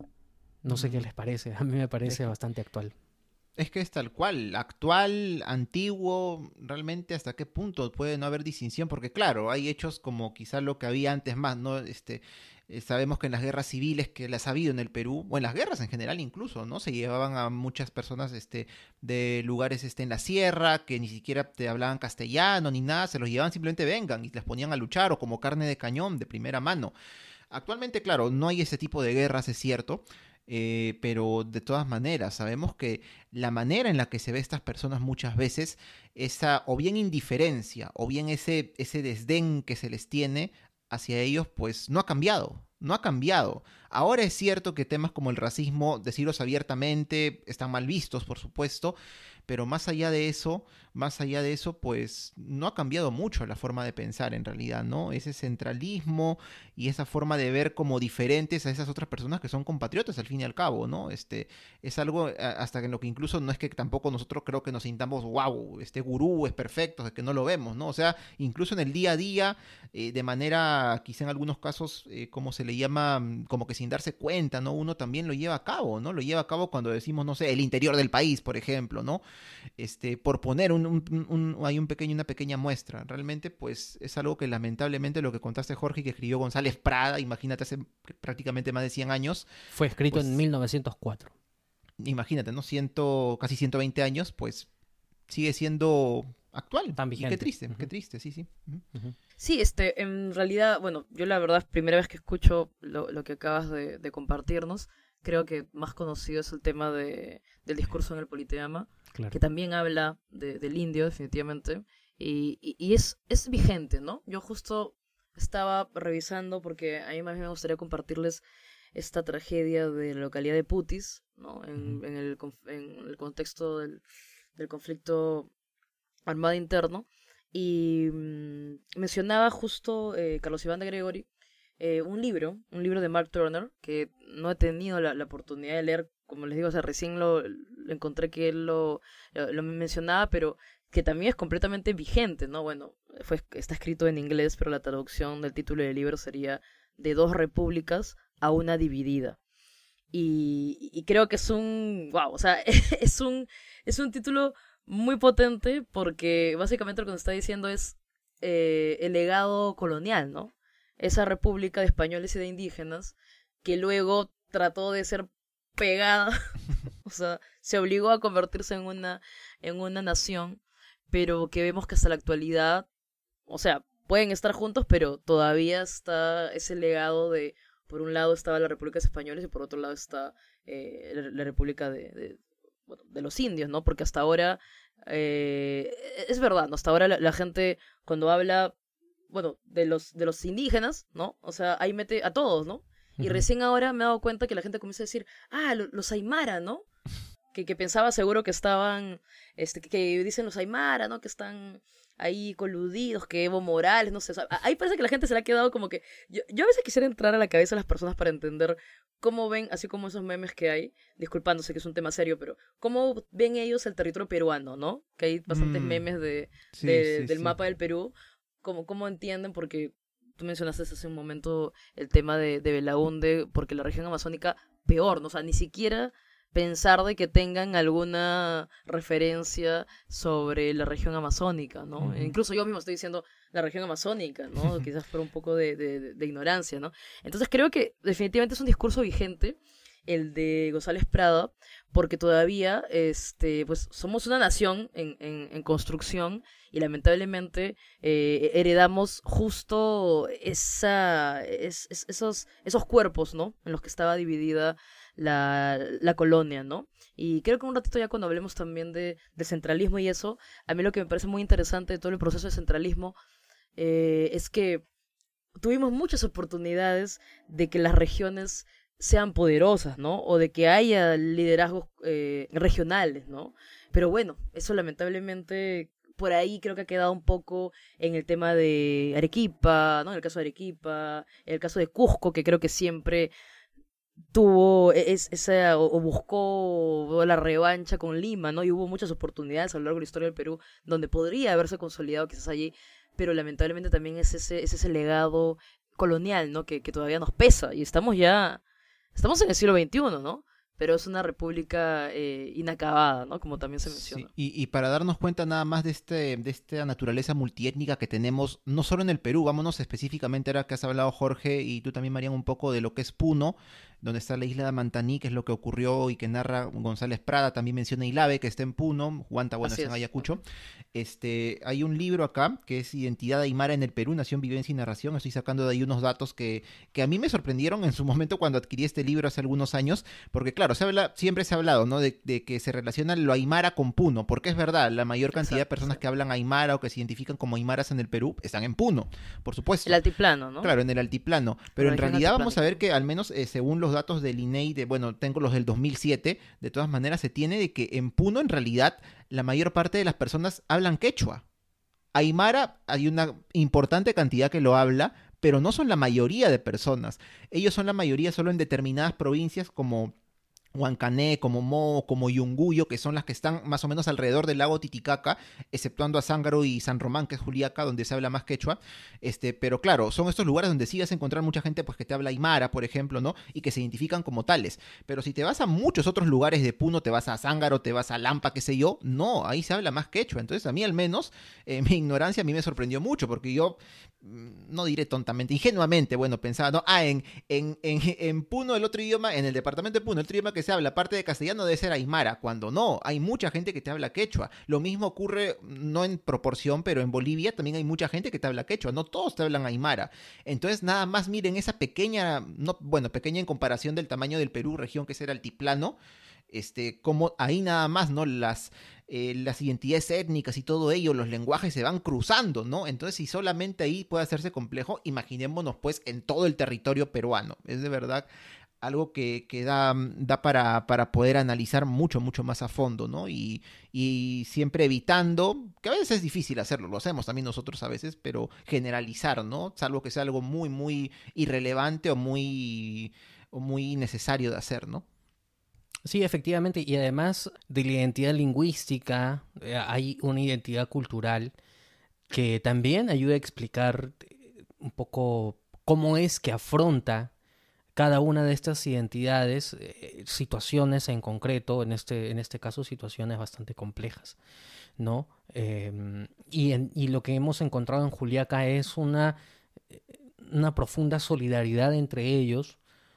no sé qué Mm, les parece, a mí me Es parece que, bastante actual. es que es tal cual, actual, antiguo, realmente hasta qué punto puede no haber distinción, porque claro, hay hechos como quizá lo que había antes más, ¿no? Este, eh, sabemos que en las guerras civiles que las ha habido en el Perú, o en las guerras en general incluso, ¿no? Se llevaban a muchas personas este, de lugares este, en la sierra, que ni siquiera te hablaban castellano ni nada, se los llevaban simplemente vengan y les ponían a luchar o como carne de cañón de primera mano. Actualmente, claro, no hay ese tipo de guerras, es cierto, eh, pero de todas maneras, sabemos que la manera en la que se ve a estas personas muchas veces, esa o bien indiferencia o bien ese, ese desdén que se les tiene hacia ellos, pues no ha cambiado. no ha cambiado. Ahora es cierto que temas como el racismo, decirlos abiertamente, están mal vistos, por supuesto, pero más allá de eso, más allá de eso, pues no ha cambiado mucho la forma de pensar en realidad, ¿no? Ese centralismo y esa forma de ver como diferentes a esas otras personas que son compatriotas al fin y al cabo, ¿no? Este, es algo hasta en lo que incluso no es que tampoco nosotros creo que nos sintamos, wow, este gurú es perfecto, es que no lo vemos, ¿no? O sea, incluso en el día a día, eh, de manera, quizá en algunos casos, eh, como se le llama, como que sin darse cuenta, ¿no? Uno también lo lleva a cabo, ¿no? Lo lleva a cabo cuando decimos, no sé, el interior del país, por ejemplo, ¿no? Este, por poner un, un, un, hay un pequeño, una pequeña muestra. Realmente, pues, es algo que lamentablemente lo que contaste, Jorge, que escribió González Prada, imagínate, hace prácticamente más de cien años. Fue escrito pues, en mil novecientos cuatro. Imagínate, ¿no? Ciento, casi ciento veinte años, pues, sigue siendo actual. Tan vigente. Y qué triste, uh-huh. qué triste, sí, sí. Uh-huh. Uh-huh. Sí, este, en realidad, bueno, yo la verdad es primera vez que escucho lo, lo que acabas de, de compartirnos. Creo que más conocido es el tema de, del discurso en el Politeama, claro, que también habla de, del indio, definitivamente, y, y, y es, es vigente, ¿no? Yo justo estaba revisando, porque a mí más bien me gustaría compartirles esta tragedia de la localidad de Putis, ¿no? En, uh-huh. en, el, en el contexto del, del conflicto armado interno, y mmm, mencionaba justo eh, Carlos Iván de Gregori, Eh, un libro, un libro de Mark Turner, que no he tenido la, la oportunidad de leer, como les digo, o sea, recién lo, lo encontré que él lo, lo, lo mencionaba, pero que también es completamente vigente, ¿no? Bueno, fue, está escrito en inglés, pero la traducción del título del libro sería De dos repúblicas a una dividida. Y, y creo que es un, wow, o sea, es un, es un título muy potente porque básicamente lo que nos está diciendo es eh, el legado colonial, ¿no? Esa república de españoles y de indígenas que luego trató de ser pegada, o sea, se obligó a convertirse en una, en una nación, pero que vemos que hasta la actualidad, o sea, pueden estar juntos, pero todavía está ese legado de, por un lado estaba la República de los Españoles y por otro lado está eh, la, la República de, de, bueno, de los indios, ¿no? Porque hasta ahora, eh, es verdad, ¿no? Hasta ahora la, la gente cuando habla, bueno, de los, de los indígenas, ¿no? O sea, ahí mete a todos, ¿no? Y uh-huh. recién ahora me he dado cuenta que la gente comienza a decir, ah, lo, los Aymara, ¿no? Que, que pensaba seguro que estaban, este, que, que dicen los Aymara, ¿no? Que están ahí coludidos, que Evo Morales, no sé. O sea, ahí parece que la gente se le ha quedado como que... Yo, yo a veces quisiera entrar a la cabeza de las personas para entender cómo ven, así como esos memes que hay, disculpándose que es un tema serio, pero cómo ven ellos el territorio peruano, ¿no? Que hay bastantes mm. memes de, sí, de, sí, del sí. mapa del Perú. Cómo, cómo entienden, porque tú mencionaste hace un momento el tema de, de Belaúnde, porque la región amazónica, peor, ¿no? O sea, ni siquiera pensar de que tengan alguna referencia sobre la región amazónica, ¿no? Uh-huh. Incluso yo mismo estoy diciendo la región amazónica, ¿no? Quizás por un poco de, de, de ignorancia, ¿no? Entonces creo que definitivamente es un discurso vigente el de González Prada, porque todavía este, pues, somos una nación en, en, en construcción y lamentablemente eh, heredamos justo esa, es, es, esos, esos cuerpos, ¿no? En los que estaba dividida la, la colonia, ¿no? Y creo que un ratito ya cuando hablemos también de, de centralismo y eso, a mí lo que me parece muy interesante de todo el proceso de centralismo eh, es que tuvimos muchas oportunidades de que las regiones sean poderosas, ¿no? O de que haya liderazgos eh, regionales, ¿no? Pero bueno, eso lamentablemente por ahí creo que ha quedado un poco en el tema de Arequipa, ¿no? En el caso de Arequipa, en el caso de Cusco, que creo que siempre tuvo es, esa o, o buscó la revancha con Lima, ¿no? Y hubo muchas oportunidades a lo largo de la historia del Perú donde podría haberse consolidado quizás allí, pero lamentablemente también es ese, es ese legado colonial, ¿no? Que, que todavía nos pesa y estamos ya... Estamos en el siglo veintiuno, ¿no? Pero es una república eh, inacabada, ¿no? Como también se menciona. Sí, y, y para darnos cuenta nada más de este de esta naturaleza multiétnica que tenemos, no solo en el Perú, vámonos específicamente ahora que has hablado, Jorge, y tú también, Marian, un poco de lo que es Puno. donde está la isla de Mantaní, que es lo que ocurrió y que narra González Prada. También menciona Ilave, que está en Puno, Huanta, bueno, Así está en es. Ayacucho. Este, hay un libro acá que es Identidad Aymara en el Perú, Nación, Vivencia y Narración. Estoy sacando de ahí unos datos que, que a mí me sorprendieron en su momento cuando adquirí este libro hace algunos años, porque claro, se habla, siempre se ha hablado, ¿no? De, de que se relaciona lo aymara con Puno, porque es verdad, la mayor cantidad de Exacto, personas sí. que hablan aymara o que se identifican como aymaras en el Perú están en Puno, por supuesto. El altiplano, ¿no? Claro, en el altiplano. Pero La en región realidad vamos a ver altiplánica. que al menos eh, según los datos del I N E I, de, bueno, tengo los del dos mil siete, de todas maneras se tiene de que en Puno en realidad la mayor parte de las personas hablan quechua. Aymara hay una importante cantidad que lo habla, pero no son la mayoría de personas. Ellos son la mayoría solo en determinadas provincias como Huancané, como Mo, como Yunguyo, que son las que están más o menos alrededor del lago Titicaca, exceptuando a Zángaro y San Román, que es Juliaca, donde se habla más quechua. Este, pero claro, son estos lugares donde sí vas a encontrar mucha gente pues, que te habla aymara, por ejemplo, ¿no? Y que se identifican como tales. Pero si te vas a muchos otros lugares de Puno, te vas a Zángaro, te vas a Lampa, qué sé yo, no, ahí se habla más quechua. Entonces, a mí al menos, eh, mi ignorancia a mí me sorprendió mucho, porque yo, no diré tontamente, ingenuamente, bueno, pensaba, no, ah, en, en, en, en Puno el otro idioma, en el departamento de Puno, el otro idioma que se habla, aparte de castellano, debe ser aymara, cuando no, hay mucha gente que te habla quechua. Lo mismo ocurre, no en proporción, pero en Bolivia también hay mucha gente que te habla quechua, no todos te hablan aymara. Entonces, nada más miren esa pequeña, no, bueno, pequeña en comparación del tamaño del Perú, región que es el altiplano, este, como ahí nada más, ¿no? Las, eh, las identidades étnicas y todo ello, los lenguajes se van cruzando, ¿no? Entonces, si solamente ahí puede hacerse complejo, imaginémonos pues en todo el territorio peruano. Es de verdad algo que, que da, da para, para poder analizar mucho, mucho más a fondo, ¿no? Y, y siempre evitando, que a veces es difícil hacerlo, lo hacemos también nosotros a veces, pero generalizar, ¿no? Salvo que sea algo muy, muy irrelevante o muy, o muy necesario de hacer, ¿no? Sí, efectivamente, y además de la identidad lingüística, eh, hay una identidad cultural que también ayuda a explicar eh, un poco cómo es que afronta cada una de estas identidades, eh, situaciones en concreto, en este, en este caso situaciones bastante complejas, ¿no? Eh, y, en- y lo que hemos encontrado en Juliaca es una, una profunda solidaridad entre ellos,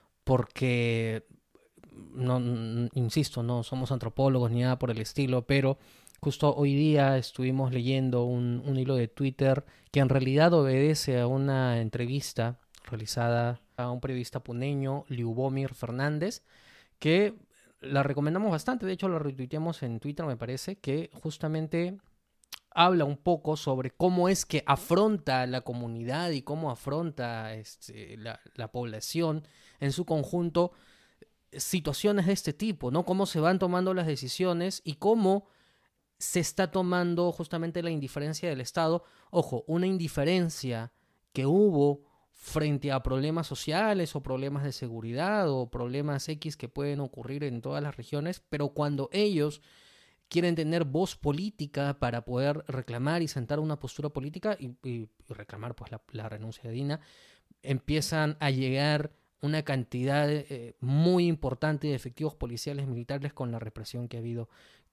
porque, no, n- insisto, no somos antropólogos ni nada por el estilo, pero justo hoy día estuvimos leyendo un, un hilo de Twitter que en realidad obedece a una entrevista realizada a un periodista puneño, Liubomir Fernández, que la recomendamos bastante, de hecho la retuiteamos en Twitter, me parece, que justamente habla un poco sobre cómo es que afronta la comunidad y cómo afronta este, la, la población en su conjunto situaciones de este tipo, ¿no? Cómo se van tomando las decisiones y cómo se está tomando justamente la indiferencia del Estado. Ojo, una indiferencia que hubo frente a problemas sociales o problemas de seguridad o problemas X que pueden ocurrir en todas las regiones, pero cuando ellos quieren tener voz política para poder reclamar y sentar una postura política y, y- y reclamar pues la, la renuncia de Dina, empiezan a llegar una cantidad eh, muy importante de efectivos policiales militares con la represión que ha habido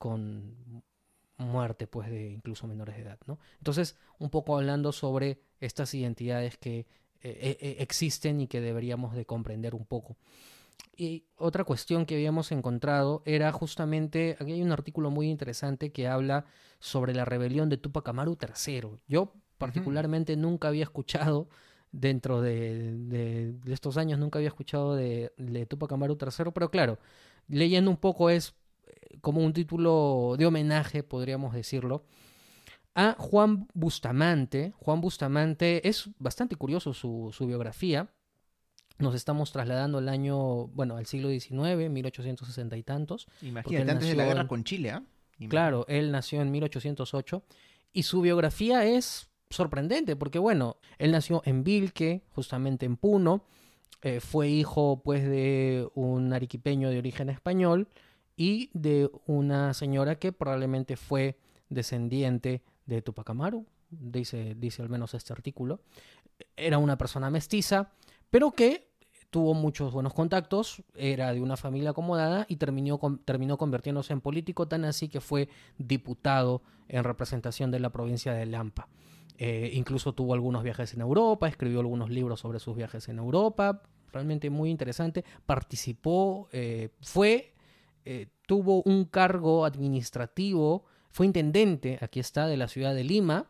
con muerte pues de incluso menores de edad, ¿no? Entonces, un poco hablando sobre estas identidades que eh, eh, existen y que deberíamos de comprender un poco. Y otra cuestión que habíamos encontrado era justamente, aquí hay un artículo muy interesante que habla sobre la rebelión de Túpac Amaru tercero. Yo Ujú. particularmente nunca había escuchado, dentro de, de- de estos años, nunca había escuchado de, de Túpac Amaru tercero, pero claro, leyendo un poco es eh, como un título de homenaje, podríamos decirlo, a Juan Bustamante. Juan Bustamante es bastante curioso su, su biografía. Nos estamos trasladando al año, bueno, al siglo diecinueve, mil ochocientos sesenta y tantos, porque Imagínate, él antes de la nació guerra en, con Chile, ¿ah? claro, Imagínate. él nació en mil ochocientos ocho y su biografía es sorprendente, porque bueno, él nació en Vilque, justamente en Puno, eh, fue hijo pues de un arequipeño de origen español y de una señora que probablemente fue descendiente de Tupac Amaru, dice, dice al menos este artículo. Era una persona mestiza, pero que tuvo muchos buenos contactos, era de una familia acomodada y terminó, con- terminó convirtiéndose en político, tan así que fue diputado en representación de la provincia de Lampa. Eh, incluso tuvo algunos viajes en Europa, escribió algunos libros sobre sus viajes en Europa, realmente muy interesante. Participó, eh, fue, eh, tuvo un cargo administrativo, fue intendente, aquí está, de la ciudad de Lima,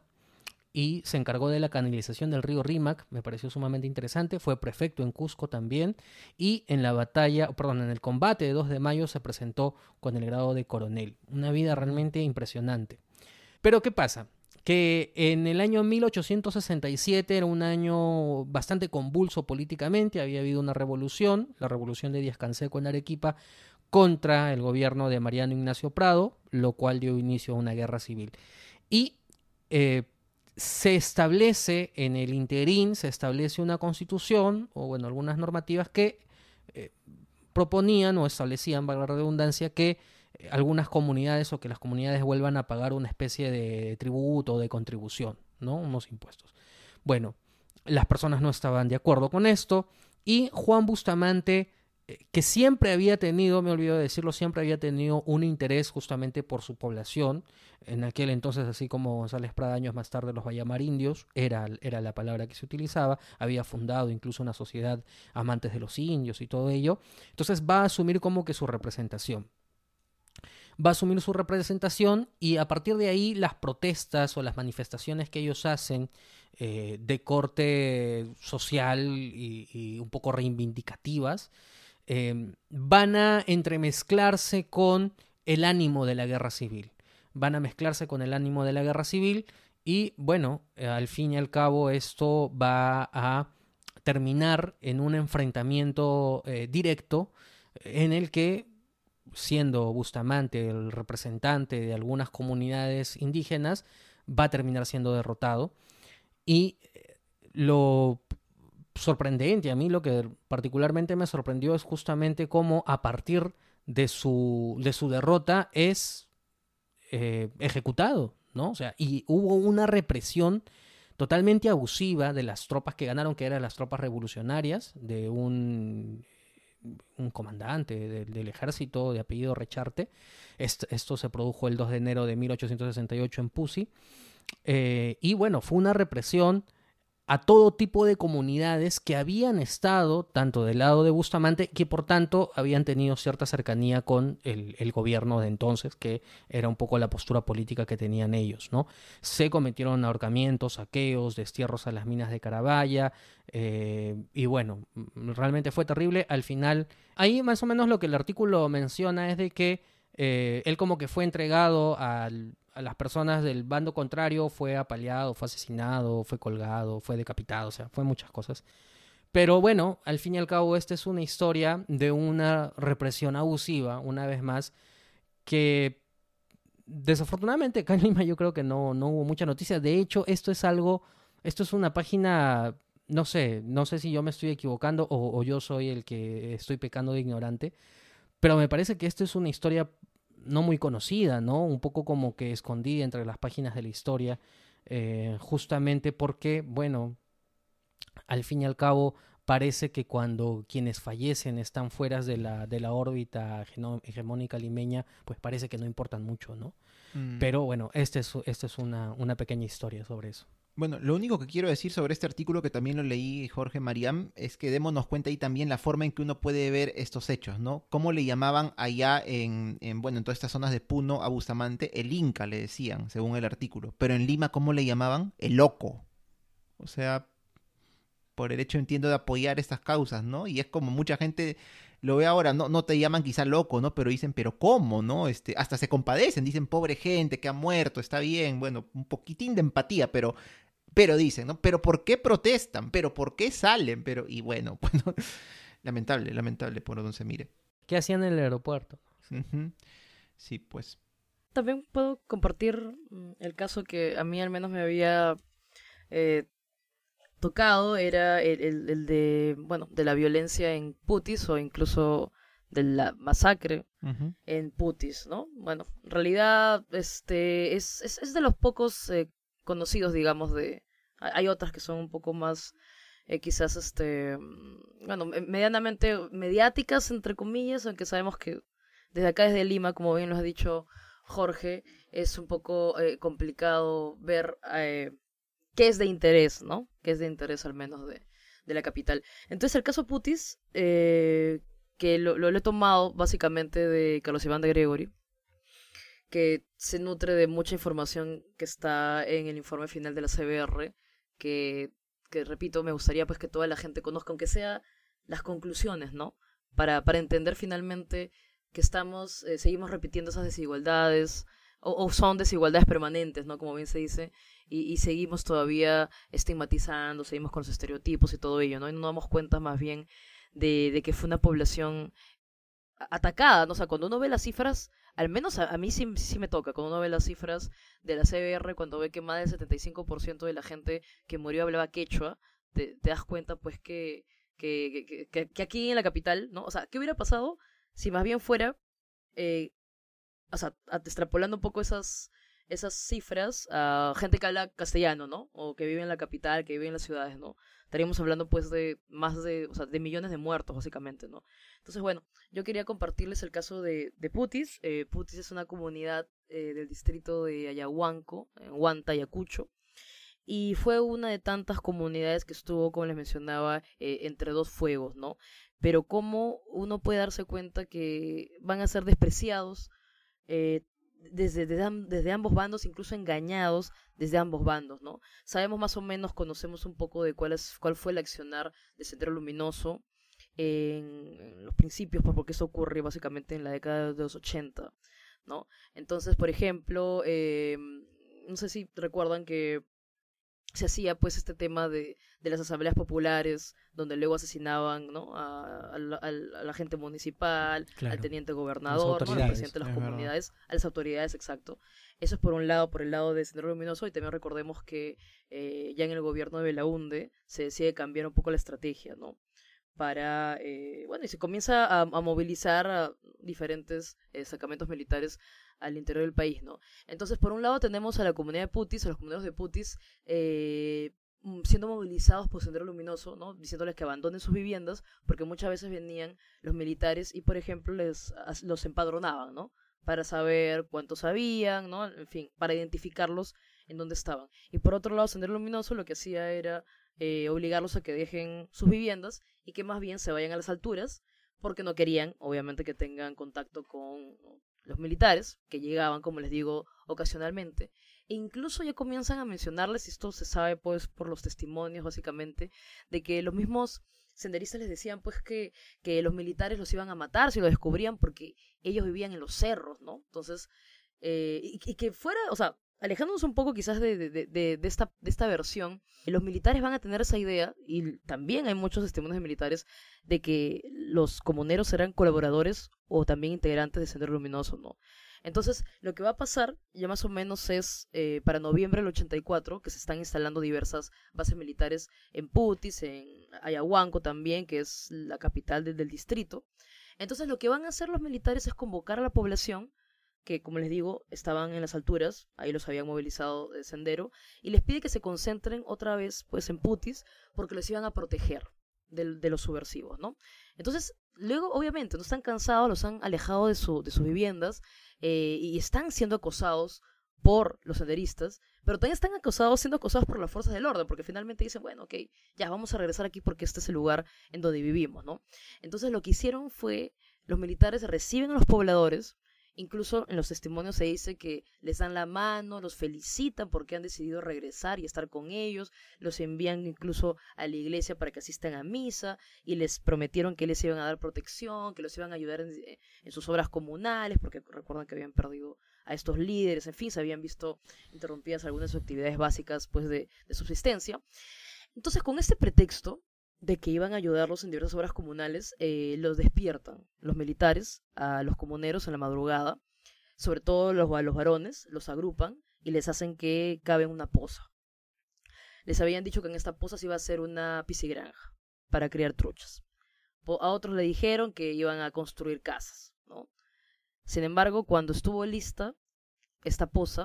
y se encargó de la canalización del río Rímac, me pareció sumamente interesante. Fue prefecto en Cusco también, y en la batalla, perdón, en el combate de dos de mayo se presentó con el grado de coronel. Una vida realmente impresionante. Pero ¿qué pasa? Que en el año mil ochocientos sesenta y siete era un año bastante convulso políticamente, había habido una revolución, la revolución de Díaz Canseco en Arequipa, contra el gobierno de Mariano Ignacio Prado, lo cual dio inicio a una guerra civil. Y eh, se establece en el interín, se establece una constitución, o bueno, algunas normativas que eh, proponían o establecían, valga la redundancia, que eh, algunas comunidades o que las comunidades vuelvan a pagar una especie de tributo o de contribución, ¿no? Unos impuestos. Bueno, las personas no estaban de acuerdo con esto, y Juan Bustamante, que siempre había tenido, me olvido de decirlo, siempre había tenido un interés justamente por su población. En aquel entonces, así como González Prada años más tarde los va a llamar indios, era, era la palabra que se utilizaba. Había fundado incluso una sociedad amantes de los indios y todo ello. Entonces va a asumir como que su representación. Va a asumir su representación, y a partir de ahí las protestas o las manifestaciones que ellos hacen eh, de corte social y, y un poco reivindicativas, Eh, van a entremezclarse con el ánimo de la guerra civil. Van a mezclarse con el ánimo de la guerra civil y, bueno, eh, al fin y al cabo esto va a terminar en un enfrentamiento eh, directo en el que, siendo Bustamante el representante de algunas comunidades indígenas, va a terminar siendo derrotado. Y lo sorprendente, a mí lo que particularmente me sorprendió es justamente cómo a partir de su, de su derrota es eh, ejecutado, ¿no? O sea, y hubo una represión totalmente abusiva de las tropas que ganaron, que eran las tropas revolucionarias, de un, un comandante de, del ejército de apellido Recharte. Esto, esto se produjo el dos de enero de mil ochocientos sesenta y ocho en Pusi. Eh, y bueno, fue una represión a todo tipo de comunidades que habían estado tanto del lado de Bustamante, que por tanto habían tenido cierta cercanía con el, el gobierno de entonces, que era un poco la postura política que tenían ellos, ¿no? Se cometieron ahorcamientos, saqueos, destierros a las minas de Carabaya, eh, y bueno, realmente fue terrible. Al final, ahí más o menos lo que el artículo menciona es de que eh, él como que fue entregado al a las personas del bando contrario, fue apaleado, fue asesinado, fue colgado, fue decapitado, o sea, fue muchas cosas. Pero bueno, al fin y al cabo, esta es una historia de una represión abusiva, una vez más, que desafortunadamente acá en Lima yo creo que no, no hubo mucha noticia. De hecho, esto es algo, esto es una página, no sé, no sé si yo me estoy equivocando o, o yo soy el que estoy pecando de ignorante, pero me parece que esto es una historia no muy conocida, ¿no? Un poco como que escondida entre las páginas de la historia, eh, justamente porque, bueno, al fin y al cabo parece que cuando quienes fallecen están fuera de la, de la órbita hegemónica limeña, pues parece que no importan mucho, ¿no? Mm. Pero bueno, esta es, este es una, una pequeña historia sobre eso. Bueno, lo único que quiero decir sobre este artículo, que también lo leí Jorge Mariam, es que démonos cuenta ahí también la forma en que uno puede ver estos hechos, ¿no? Cómo le llamaban allá en, en bueno, en todas estas zonas de Puno a Bustamante, el Inca le decían, según el artículo. Pero en Lima, ¿cómo le llamaban? El loco. O sea, por el hecho, entiendo, de apoyar estas causas, ¿no? Y es como mucha gente lo ve ahora, no, no te llaman quizá loco, ¿no? Pero dicen, ¿pero cómo, no? Este, hasta se compadecen, dicen, pobre gente que ha muerto, está bien, bueno, un poquitín de empatía, pero... Pero dicen, ¿no? ¿Pero por qué protestan? ¿Pero por qué salen? Pero, y bueno, bueno, lamentable, lamentable por donde se mire. ¿Qué hacían en el aeropuerto? Uh-huh. Sí, pues. También puedo compartir el caso que a mí al menos me había eh, tocado, era el, el, el de, bueno, de la violencia en Putis, o incluso de la masacre uh-huh. en Putis, ¿no? Bueno, en realidad este es, es, es de los pocos eh, conocidos, digamos, de... Hay otras que son un poco más, eh, quizás, este bueno, medianamente mediáticas, entre comillas, aunque sabemos que desde acá, desde Lima, como bien lo ha dicho Jorge, es un poco eh, complicado ver eh, qué es de interés, ¿no? Qué es de interés, al menos, de, de la capital. Entonces el caso Putis, eh, que lo, lo, lo he tomado básicamente de Carlos Iván de Gregory, que se nutre de mucha información que está en el informe final de la C B R, que, que repito, me gustaría pues que toda la gente conozca, aunque sea las conclusiones, ¿no? Para, para entender finalmente que estamos, eh, seguimos repitiendo esas desigualdades, o, o son desigualdades permanentes, ¿no? Como bien se dice, y, y seguimos todavía estigmatizando, seguimos con los estereotipos y todo ello, ¿no? Y no nos damos cuenta más bien de, de que fue una población atacada, ¿no? O sea, cuando uno ve las cifras, al menos a, a mí sí, sí me toca, cuando uno ve las cifras de la C B R, cuando ve que más del setenta y cinco por ciento de la gente que murió hablaba quechua, te, te das cuenta pues que, que, que, que, que aquí en la capital, ¿no? O sea, ¿qué hubiera pasado si más bien fuera, eh, o sea, extrapolando un poco esas, esas cifras a gente que habla castellano, ¿no? O que vive en la capital, que vive en las ciudades, ¿no? Estaríamos hablando pues de más de, o sea, de millones de muertos, básicamente, ¿no? Entonces, bueno, yo quería compartirles el caso de, de Putis. Eh, Putis es una comunidad eh, del distrito de Ayahuanco, en Huanta, Ayacucho, y fue una de tantas comunidades que estuvo, como les mencionaba, eh, entre dos fuegos, ¿no? Pero cómo uno puede darse cuenta que van a ser despreciados eh, desde, desde, desde ambos bandos, incluso engañados desde ambos bandos, ¿no? Sabemos más o menos, conocemos un poco de cuál, es, cuál fue el accionar de Sendero Luminoso en, en los principios, pues porque eso ocurre básicamente en la década de los ochenta, ¿no? Entonces, por ejemplo, eh, no sé si recuerdan que se hacía pues este tema de, de las asambleas populares, donde luego asesinaban, ¿no? a, a, la, a la gente municipal, Claro. al teniente gobernador, ¿no? Al presidente de las es comunidades, verdad. A las autoridades, exacto. Eso es por un lado, por el lado de Sendero Luminoso, y también recordemos que eh, ya en el gobierno de Belaúnde se decide cambiar un poco la estrategia, ¿no? Para, eh, bueno, y se comienza a, a movilizar a diferentes eh, destacamentos militares al interior del país, ¿no? Entonces, por un lado tenemos a la comunidad de Putis, a los comuneros de Putis, eh, siendo movilizados por Sendero Luminoso, ¿no? Diciéndoles que abandonen sus viviendas, porque muchas veces venían los militares y, por ejemplo, les los empadronaban, ¿no? Para saber cuántos sabían, ¿no? En fin, para identificarlos en dónde estaban. Y por otro lado, Sendero Luminoso lo que hacía era eh, obligarlos a que dejen sus viviendas y que más bien se vayan a las alturas, porque no querían, obviamente, que tengan contacto con los militares, que llegaban, como les digo, ocasionalmente. E incluso ya comienzan a mencionarles, y esto se sabe pues por los testimonios, básicamente, de que los mismos senderistas les decían pues que, que los militares los iban a matar si lo descubrían, porque ellos vivían en los cerros, ¿no? Entonces, eh, y, y que fuera, o sea, alejándonos un poco quizás de, de, de, de, esta, de esta versión, los militares van a tener esa idea, y también hay muchos testimonios de militares, de que los comuneros eran colaboradores o también integrantes de Sendero Luminoso, ¿no? Entonces, lo que va a pasar ya más o menos es eh, para noviembre del ochenta y cuatro, que se están instalando diversas bases militares en Putis, en Ayahuanco también, que es la capital de, del distrito. Entonces, lo que van a hacer los militares es convocar a la población, que como les digo, estaban en las alturas, ahí los habían movilizado de Sendero, y les pide que se concentren otra vez pues en Putis, porque los iban a proteger de, de los subversivos, ¿no? Entonces, luego, obviamente, no están cansados, los han alejado de, su, de sus viviendas, eh, y están siendo acosados por los senderistas, pero también están acosados, siendo acosados por las fuerzas del orden, porque finalmente dicen, bueno, ok, ya vamos a regresar aquí porque este es el lugar en donde vivimos, ¿no? Entonces, lo que hicieron fue, los militares reciben a los pobladores. Incluso en los testimonios se dice que les dan la mano, los felicitan porque han decidido regresar y estar con ellos, los envían incluso a la iglesia para que asistan a misa y les prometieron que les iban a dar protección, que los iban a ayudar en, en sus obras comunales, porque recuerdan que habían perdido a estos líderes, en fin, se habían visto interrumpidas algunas de sus actividades básicas pues, de, de subsistencia. Entonces, con este pretexto de que iban a ayudarlos en diversas obras comunales, eh, los despiertan los militares a los comuneros en la madrugada, sobre todo los, a los varones, los agrupan y les hacen que caben en una poza. Les habían dicho que en esta poza se iba a hacer una piscigranja para criar truchas. A otros le dijeron que iban a construir casas, ¿no? Sin embargo, cuando estuvo lista esta poza,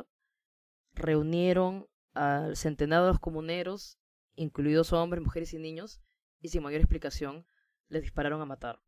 reunieron al centenar de los comuneros, incluidos hombres, mujeres y niños, y sin mayor explicación les dispararon a matar.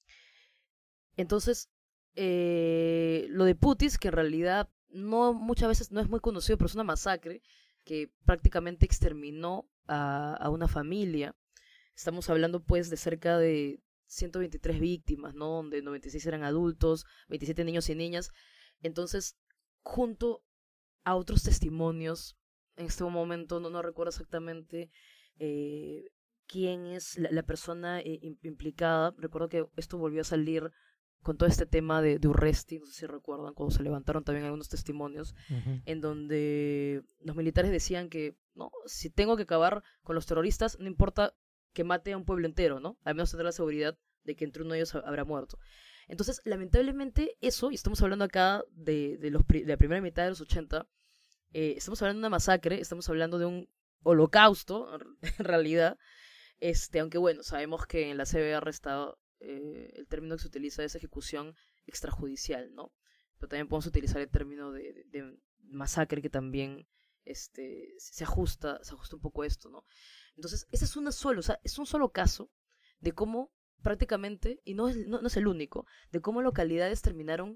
Entonces, eh, lo de Putis, que en realidad no muchas veces no es muy conocido, pero es una masacre que prácticamente exterminó a, a una familia Estamos hablando pues de cerca de ciento veintitrés víctimas, ¿no? Donde noventa y seis eran adultos, veintisiete niños y niñas. Entonces, junto a otros testimonios, en este momento no, no recuerdo exactamente eh, quién es la, la persona eh, implicada. Recuerdo que esto volvió a salir con todo este tema de, de Urresti, no sé si recuerdan, cuando se levantaron también algunos testimonios, Uh-huh. en donde los militares decían que, no, si tengo que acabar con los terroristas, no importa que mate a un pueblo entero, ¿no? Al menos tendrá la seguridad de que entre uno de ellos habrá muerto. Entonces, lamentablemente, eso, y estamos hablando acá de, de, los, de la primera mitad de los ochenta, eh, estamos hablando de una masacre, estamos hablando de un holocausto, en realidad, este, aunque bueno, sabemos que en la C B R está, eh, el término que se utiliza es ejecución extrajudicial, ¿no? Pero también podemos utilizar el término de, de, de masacre, que también este, se ajusta, se ajusta un poco a esto, ¿no? Entonces, ese es una solo, o sea, es un solo caso de cómo prácticamente, y no es, no, no es el único, de cómo localidades terminaron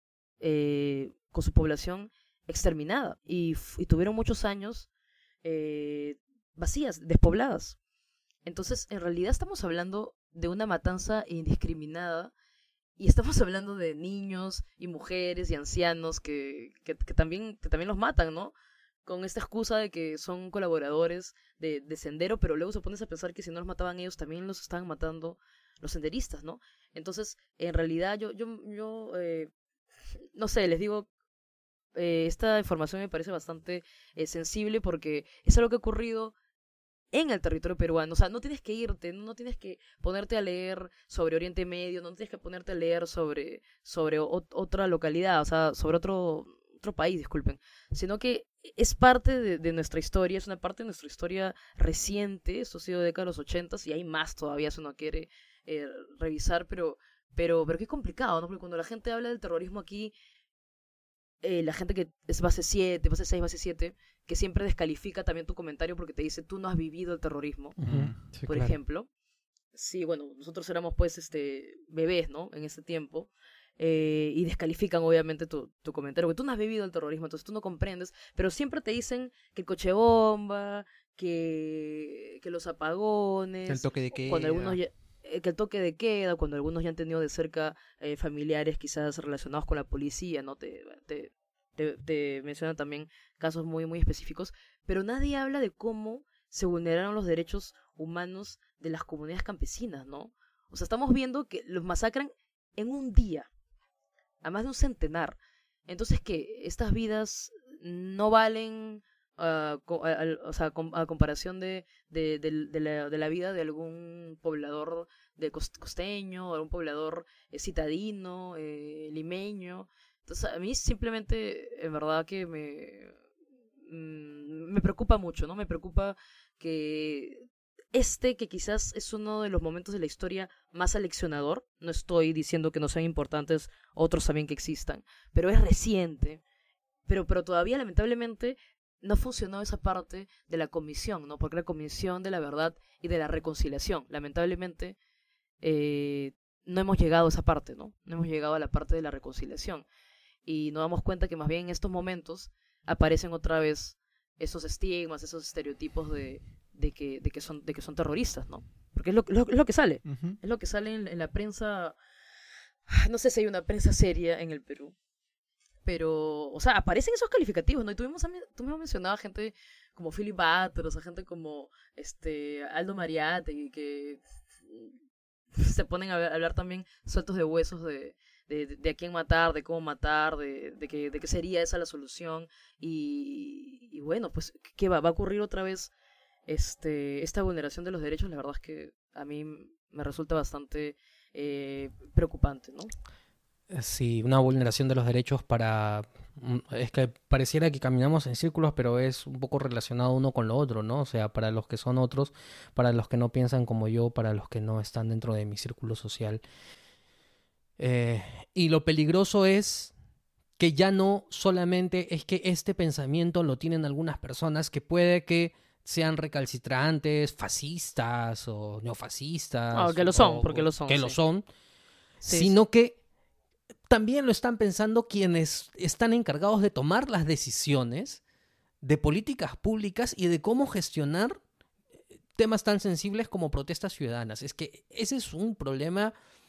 eh, con su población exterminada y, y tuvieron muchos años eh, vacías, despobladas. Entonces, en realidad estamos hablando de una matanza indiscriminada y estamos hablando de niños y mujeres y ancianos que, que, que, también, que también los matan, ¿no? Con esta excusa de que son colaboradores de, de Sendero, pero luego se pones a pensar que si no los mataban ellos, también los estaban matando los senderistas, ¿no? Entonces, en realidad, yo, yo, yo eh, no sé, les digo, eh, esta información me parece bastante eh, sensible porque es algo que ha ocurrido en el territorio peruano. O sea, no tienes que irte, no, no tienes que ponerte a leer sobre Oriente Medio, no tienes que ponerte a leer sobre, sobre o, otra localidad, o sea, sobre otro, otro país, disculpen, sino que es parte de, de nuestra historia, es una parte de nuestra historia reciente. Esto ha sido de década de los ochentas y hay más todavía si uno quiere eh, revisar, pero, pero, pero qué complicado, ¿no? Porque cuando la gente habla del terrorismo aquí, eh, la gente que es base siete, base seis, base siete, que siempre descalifica también tu comentario porque te dice, tú no has vivido el terrorismo, Uh-huh. Sí, por claro. ejemplo. Sí, bueno, nosotros éramos pues este bebés, ¿no? En ese tiempo. Eh, y descalifican obviamente tu, tu comentario, porque tú no has vivido el terrorismo, entonces tú no comprendes, pero siempre te dicen que el coche bomba, que, que los apagones, El toque de queda. cuando algunos ya, eh, que el toque de queda, cuando algunos ya han tenido de cerca eh, familiares quizás relacionados con la policía, ¿no? Te, te, te, te mencionan también casos muy, muy específicos, pero nadie habla de cómo se vulneraron los derechos humanos de las comunidades campesinas, ¿no? O sea, estamos viendo que los masacran en un día, a más de un centenar. Entonces, ¿qué? Estas vidas no valen, uh, co- a, a- o sea, com- a comparación de, de, de, de la, de la vida de algún poblador de cos- costeño, algún poblador eh, citadino, eh, limeño. Entonces, a mí simplemente, en verdad que me, mm, me preocupa mucho, ¿no? Me preocupa que este, que quizás es uno de los momentos de la historia más aleccionador, no estoy diciendo que no sean importantes otros también que existan, pero es reciente, pero, pero todavía lamentablemente no funcionó esa parte de la comisión, ¿no? Porque la comisión de la verdad y de la reconciliación, lamentablemente, eh, no hemos llegado a esa parte, ¿no? No hemos llegado a la parte de la reconciliación. Y nos damos cuenta que más bien en estos momentos aparecen otra vez esos estigmas, esos estereotipos de, de, que, de, que, son, de que son terroristas, ¿no? Porque es lo, lo, es lo que sale. Uh-huh. Es lo que sale en, en la prensa. No sé si hay una prensa seria en el Perú. Pero, o sea, aparecen esos calificativos, ¿no? Y tú mismo, tú mismo mencionabas gente como Philip Butters, a gente como este Aldo Mariate, que se ponen a hablar también sueltos de huesos de, de, de, de a quién matar, de cómo matar, de, de, que, de que sería esa la solución. Y, y bueno, pues, ¿qué va? ¿Va a ocurrir otra vez este esta vulneración de los derechos? La verdad es que a mí me resulta bastante eh, preocupante, ¿no? Sí, una vulneración de los derechos para... Es que pareciera que caminamos en círculos, pero es un poco relacionado uno con lo otro, ¿no? O sea, para los que son otros, para los que no piensan como yo, para los que no están dentro de mi círculo social. Eh, y lo peligroso es que ya no solamente es que este pensamiento lo tienen algunas personas que puede que sean recalcitrantes, fascistas o neofascistas. Oh, que lo son, o, porque lo son. Que sí. lo son, sí, sino sí. que también lo están pensando quienes están encargados de tomar las decisiones de políticas públicas y de cómo gestionar temas tan sensibles como protestas ciudadanas. Es que ese es un problema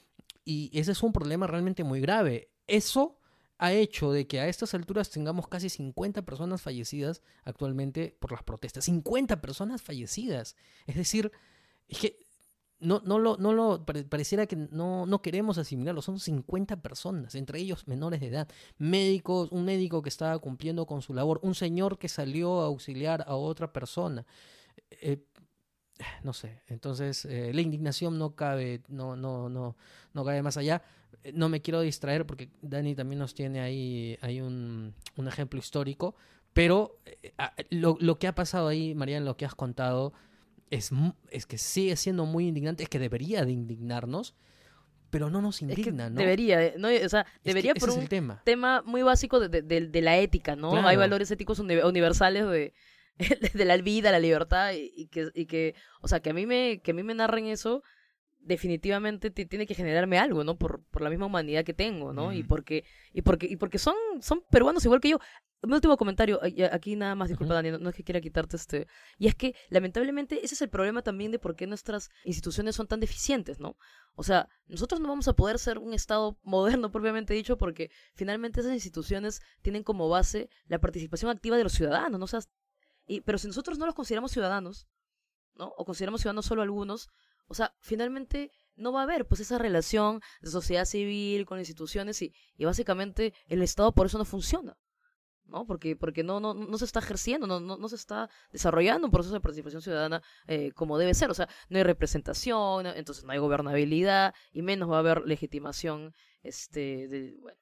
y ese es un problema realmente muy grave. Eso ha hecho de que a estas alturas tengamos casi cincuenta personas fallecidas actualmente por las protestas. cincuenta personas fallecidas. Es decir, es que no, no lo, no lo pareciera que no, no queremos asimilarlo. Son cincuenta personas, entre ellos menores de edad, médicos, un médico que estaba cumpliendo con su labor, un señor que salió a auxiliar a otra persona. Eh, no sé, entonces eh, la indignación no cabe, no, no, no, no cabe más allá. No me quiero distraer porque Dani también nos tiene ahí, ahí un, un ejemplo histórico, pero eh, lo, lo que ha pasado ahí, Marian, lo que has contado, es, es que sigue siendo muy indignante, es que debería de indignarnos, pero no nos indigna, es que ¿no? Debería, ¿no? O sea, debería es que por ese un es el tema. tema muy básico de, de, de la ética, ¿no? Claro. Hay valores éticos uni universales de, de la vida, la libertad, y, y, que, y que, o sea, que a mí me, que a mí me narren eso, definitivamente te tiene que generarme algo, ¿no? Por, por la misma humanidad que tengo, ¿no? Mm. Y porque, y porque, y porque son, son peruanos igual que yo. Un último comentario, aquí nada más, disculpa, uh-huh. Dani, no, no es que quiera quitarte este... Y es que, lamentablemente, ese es el problema también de por qué nuestras instituciones son tan deficientes, ¿no? O sea, nosotros no vamos a poder ser un Estado moderno, propiamente dicho, porque finalmente esas instituciones tienen como base la participación activa de los ciudadanos, ¿no? O sea, y, pero si nosotros no los consideramos ciudadanos, ¿no? O consideramos ciudadanos solo algunos, o sea, finalmente no va a haber pues esa relación de sociedad civil con instituciones y, y básicamente el Estado por eso no funciona, ¿no? Porque, porque no, no, no se está ejerciendo, no, no, no se está desarrollando un proceso de participación ciudadana eh, como debe ser. O sea, no hay representación, ¿no? Entonces no hay gobernabilidad y menos va a haber legitimación, este, de, bueno.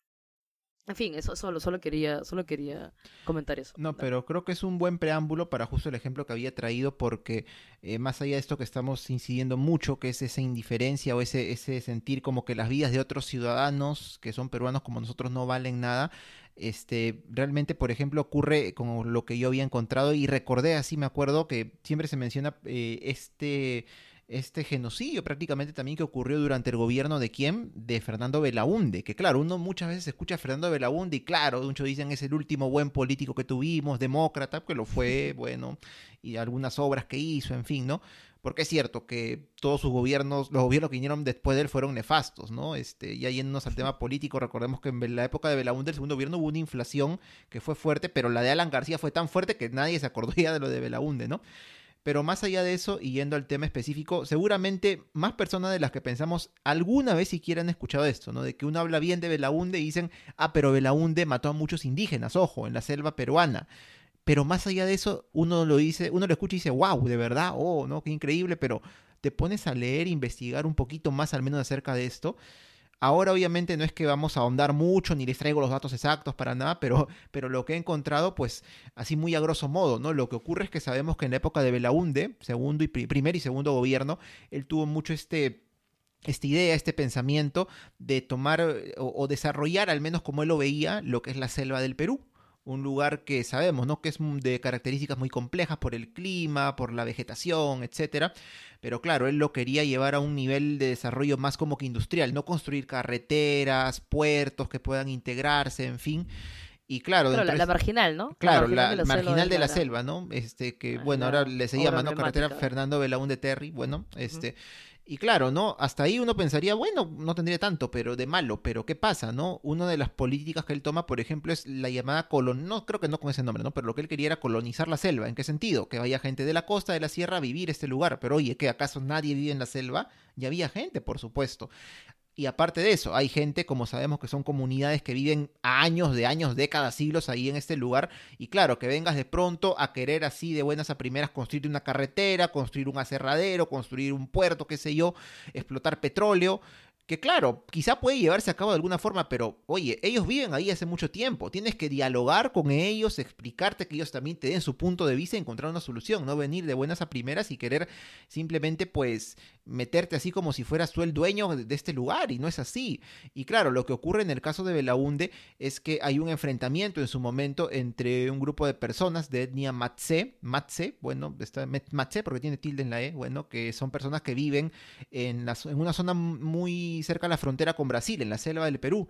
En fin, eso solo, solo quería, solo quería comentar eso. No, pero creo que es un buen preámbulo para justo el ejemplo que había traído, porque eh, más allá de esto que estamos incidiendo mucho, que es esa indiferencia o ese, ese sentir como que las vidas de otros ciudadanos que son peruanos como nosotros no valen nada, este, realmente, por ejemplo, ocurre con lo que yo había encontrado y recordé, así me acuerdo, que siempre se menciona eh, este... este genocidio prácticamente también que ocurrió durante el gobierno de quién, de Fernando Belaúnde, que claro, uno muchas veces escucha a Fernando Belaúnde y claro, muchos dicen es el último buen político que tuvimos, demócrata, que lo fue, bueno, y algunas obras que hizo, en fin, ¿no? Porque es cierto que todos sus gobiernos, los gobiernos que vinieron después de él fueron nefastos, ¿no? Este, ya yéndonos al tema político, recordemos que en la época de Belaúnde, el segundo gobierno, hubo una inflación que fue fuerte, pero la de Alan García fue tan fuerte que nadie se acordó ya de lo de Belaúnde, ¿no? Pero más allá de eso, y yendo al tema específico, seguramente más personas de las que pensamos alguna vez siquiera han escuchado esto, ¿no? De que uno habla bien de Belaúnde y dicen, ah, pero Belaúnde mató a muchos indígenas, ojo, en la selva peruana. Pero más allá de eso, uno lo dice, uno lo escucha y dice, wow, de verdad, oh, ¿no? Qué increíble, pero te pones a leer, investigar un poquito más al menos acerca de esto. Ahora obviamente no es que vamos a ahondar mucho, ni les traigo los datos exactos para nada, pero, pero lo que he encontrado, pues así muy a grosso modo, ¿no? Lo que ocurre es que sabemos que en la época de Belaúnde, segundo y pri- primer y segundo gobierno, él tuvo mucho este... esta idea, este pensamiento de tomar o, o desarrollar, al menos como él lo veía, lo que es la selva del Perú. Un lugar que sabemos, ¿no? Que es de características muy complejas por el clima, por la vegetación, etcétera. Pero claro, él lo quería llevar a un nivel de desarrollo más como que industrial, no construir carreteras, puertos que puedan integrarse, en fin. Y claro, Pero la, de la marginal, ¿no? Claro, la marginal la, de la marginal selva, de la la, selva, ¿no? Este, que la, bueno, la ahora le se llama, ¿no? Carretera emblemática. Fernando Belaúnde Terry, bueno, Uh-huh. este... Y claro, ¿no? Hasta ahí uno pensaría, bueno, no tendría tanto, pero de malo. Pero ¿qué pasa, no? Una de las políticas que él toma, por ejemplo, es la llamada colon... No, creo que no con ese nombre, ¿no? Pero lo que él quería era colonizar la selva. ¿En qué sentido? Que vaya gente de la costa, de la sierra a vivir este lugar. Pero oye, ¿qué? ¿Acaso nadie vive en la selva? Ya había gente, por supuesto. Y aparte de eso, hay gente, como sabemos, que son comunidades que viven años, de años, décadas, siglos ahí en este lugar. Y claro, que vengas de pronto a querer así de buenas a primeras construir una carretera, construir un aserradero, construir un puerto, qué sé yo, explotar petróleo. Que claro, quizá puede llevarse a cabo de alguna forma, pero oye, ellos viven ahí hace mucho tiempo. Tienes que dialogar con ellos, explicarte que ellos también te den su punto de vista y encontrar una solución. No venir de buenas a primeras y querer simplemente pues meterte así como si fueras tú el dueño de este lugar, y no es así. Y claro, lo que ocurre en el caso de Belaúnde es que hay un enfrentamiento en su momento entre un grupo de personas de etnia Matse, Matse, bueno, está Matse porque tiene tilde en la E, bueno, que son personas que viven en, la, en una zona muy cerca a la frontera con Brasil, en la selva del Perú.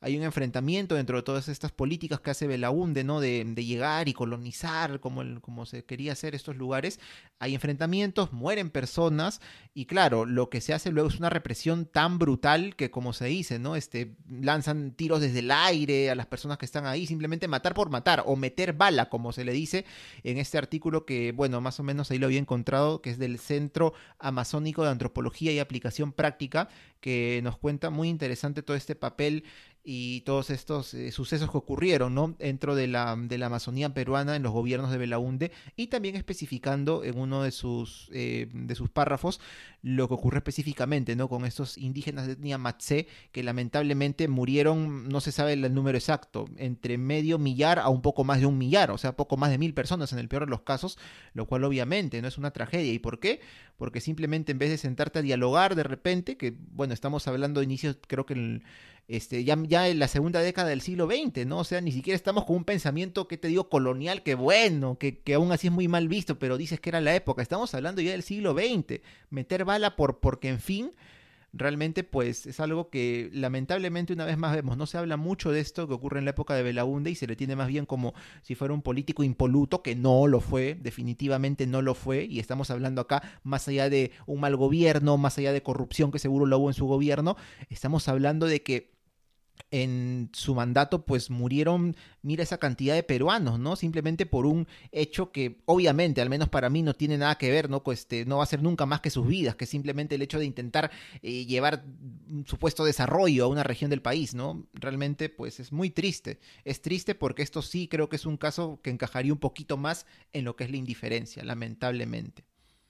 hay un enfrentamiento dentro de todas estas políticas que hace Belaúnde, ¿no? De, de llegar y colonizar como, el, como se quería hacer estos lugares. Hay enfrentamientos, mueren personas y claro, lo que se hace luego es una represión tan brutal que como se dice, ¿no? Este, lanzan tiros desde el aire a las personas que están ahí, simplemente matar por matar o meter bala, como se le dice en este artículo que, bueno, más o menos ahí lo había encontrado, que es del Centro Amazónico de Antropología y Aplicación Práctica, que nos cuenta muy interesante todo este papel y todos estos eh, sucesos que ocurrieron, ¿no? Dentro de la, de la Amazonía peruana en los gobiernos de Belaúnde y también especificando en uno de sus, eh, de sus párrafos lo que ocurre específicamente, ¿no? Con estos indígenas de etnia Matsé que lamentablemente murieron, no se sabe el número exacto, entre medio millar a un poco más de un millar, o sea, poco más de mil personas en el peor de los casos, lo cual obviamente no es una tragedia. ¿Y por qué? Porque simplemente en vez de sentarte a dialogar de repente, que bueno, estamos hablando de inicios, creo que el Este, ya, ya en la segunda década del siglo veinte, ¿no? O sea, ni siquiera estamos con un pensamiento, que te digo, colonial, que bueno, que, que aún así es muy mal visto, pero dices que era la época. Estamos hablando ya del siglo veinte. Meter bala por, porque, en fin, realmente pues es algo que lamentablemente una vez más vemos. No se habla mucho de esto que ocurre en la época de Belaúnde y se le tiene más bien como si fuera un político impoluto, que no lo fue, definitivamente no lo fue, y estamos hablando acá más allá de un mal gobierno, más allá de corrupción que seguro lo hubo en su gobierno, estamos hablando de que en su mandato pues murieron, mira esa cantidad de peruanos, ¿no? Simplemente por un hecho que obviamente, al menos para mí, no tiene nada que ver, ¿no? Pues, este, no va a ser nunca más que sus vidas, que simplemente el hecho de intentar eh, llevar un supuesto desarrollo a una región del país, ¿no? Realmente pues es muy triste, es triste porque esto sí creo que es un caso que encajaría un poquito más en lo que es la indiferencia, lamentablemente.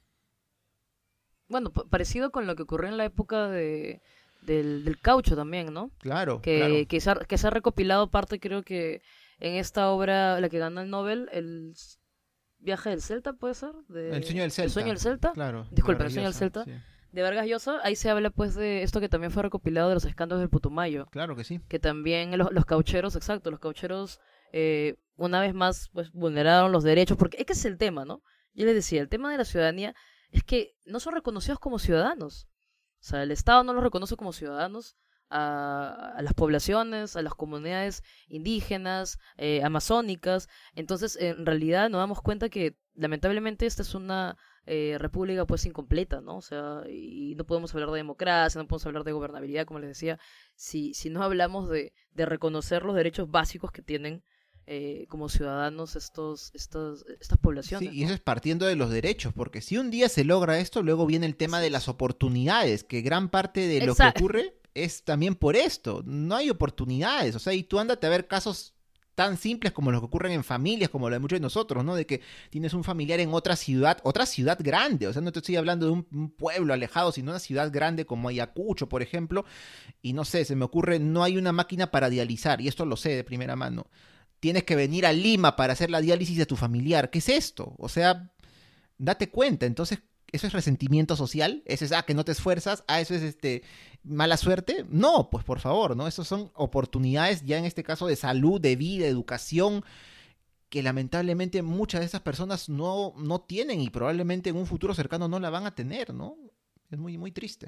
Bueno, pa- parecido con lo que ocurrió en la época de, del, del caucho también, ¿no? Claro, claro. Que, que, se ha, que se ha recopilado parte, creo que en esta obra, la que ganó el Nobel, el s- viaje del Celta, ¿puede ser? El De, sueño del el sueño Celta, del Celta. claro, de Disculpen, el Vargas sueño del Llosa, Celta. sí. De Vargas Llosa, ahí se habla pues de esto que también fue recopilado de los escándalos del Putumayo. Claro que sí. Que también los, los caucheros, exacto, los caucheros eh, una vez más pues vulneraron los derechos, porque es que es el tema, ¿no? Yo les decía, el tema de la ciudadanía es que no son reconocidos como ciudadanos. O sea, el Estado no los reconoce como ciudadanos a, a las poblaciones, a las comunidades indígenas, eh, amazónicas. Entonces, en realidad nos damos cuenta que lamentablemente esta es una eh, república pues incompleta, ¿no? O sea, y no podemos hablar de democracia, no podemos hablar de gobernabilidad, como les decía, si, si no hablamos de, de reconocer los derechos básicos que tienen eh, como ciudadanos estos, estos, estas Sí, poblaciones, y eso ¿no? es partiendo de los derechos, porque si un día se logra esto, luego viene el tema Así de es. las oportunidades, que gran parte de lo que Exacto. ocurre es también por esto. No hay oportunidades, o sea, y tú ándate a ver casos tan simples como los que ocurren en familias, como lo de muchos de nosotros, ¿no? De que tienes un familiar en otra ciudad, otra ciudad grande, o sea, no te estoy hablando de un, un pueblo alejado, sino una ciudad grande como Ayacucho, por ejemplo, y no sé, se me ocurre, no hay una máquina para dializar, y esto lo sé de primera mano. Tienes que venir a Lima para hacer la diálisis de tu familiar. ¿Qué es esto? O sea, date cuenta. Entonces, ¿eso es resentimiento social? ¿Eso es, ah, que no te esfuerzas? ¿Ah, eso es este mala suerte? No, pues por favor, ¿no? Esas son oportunidades ya en este caso de salud, de vida, de educación, que lamentablemente muchas de esas personas no, no tienen y probablemente en un futuro cercano no la van a tener, ¿no? Es muy, muy triste.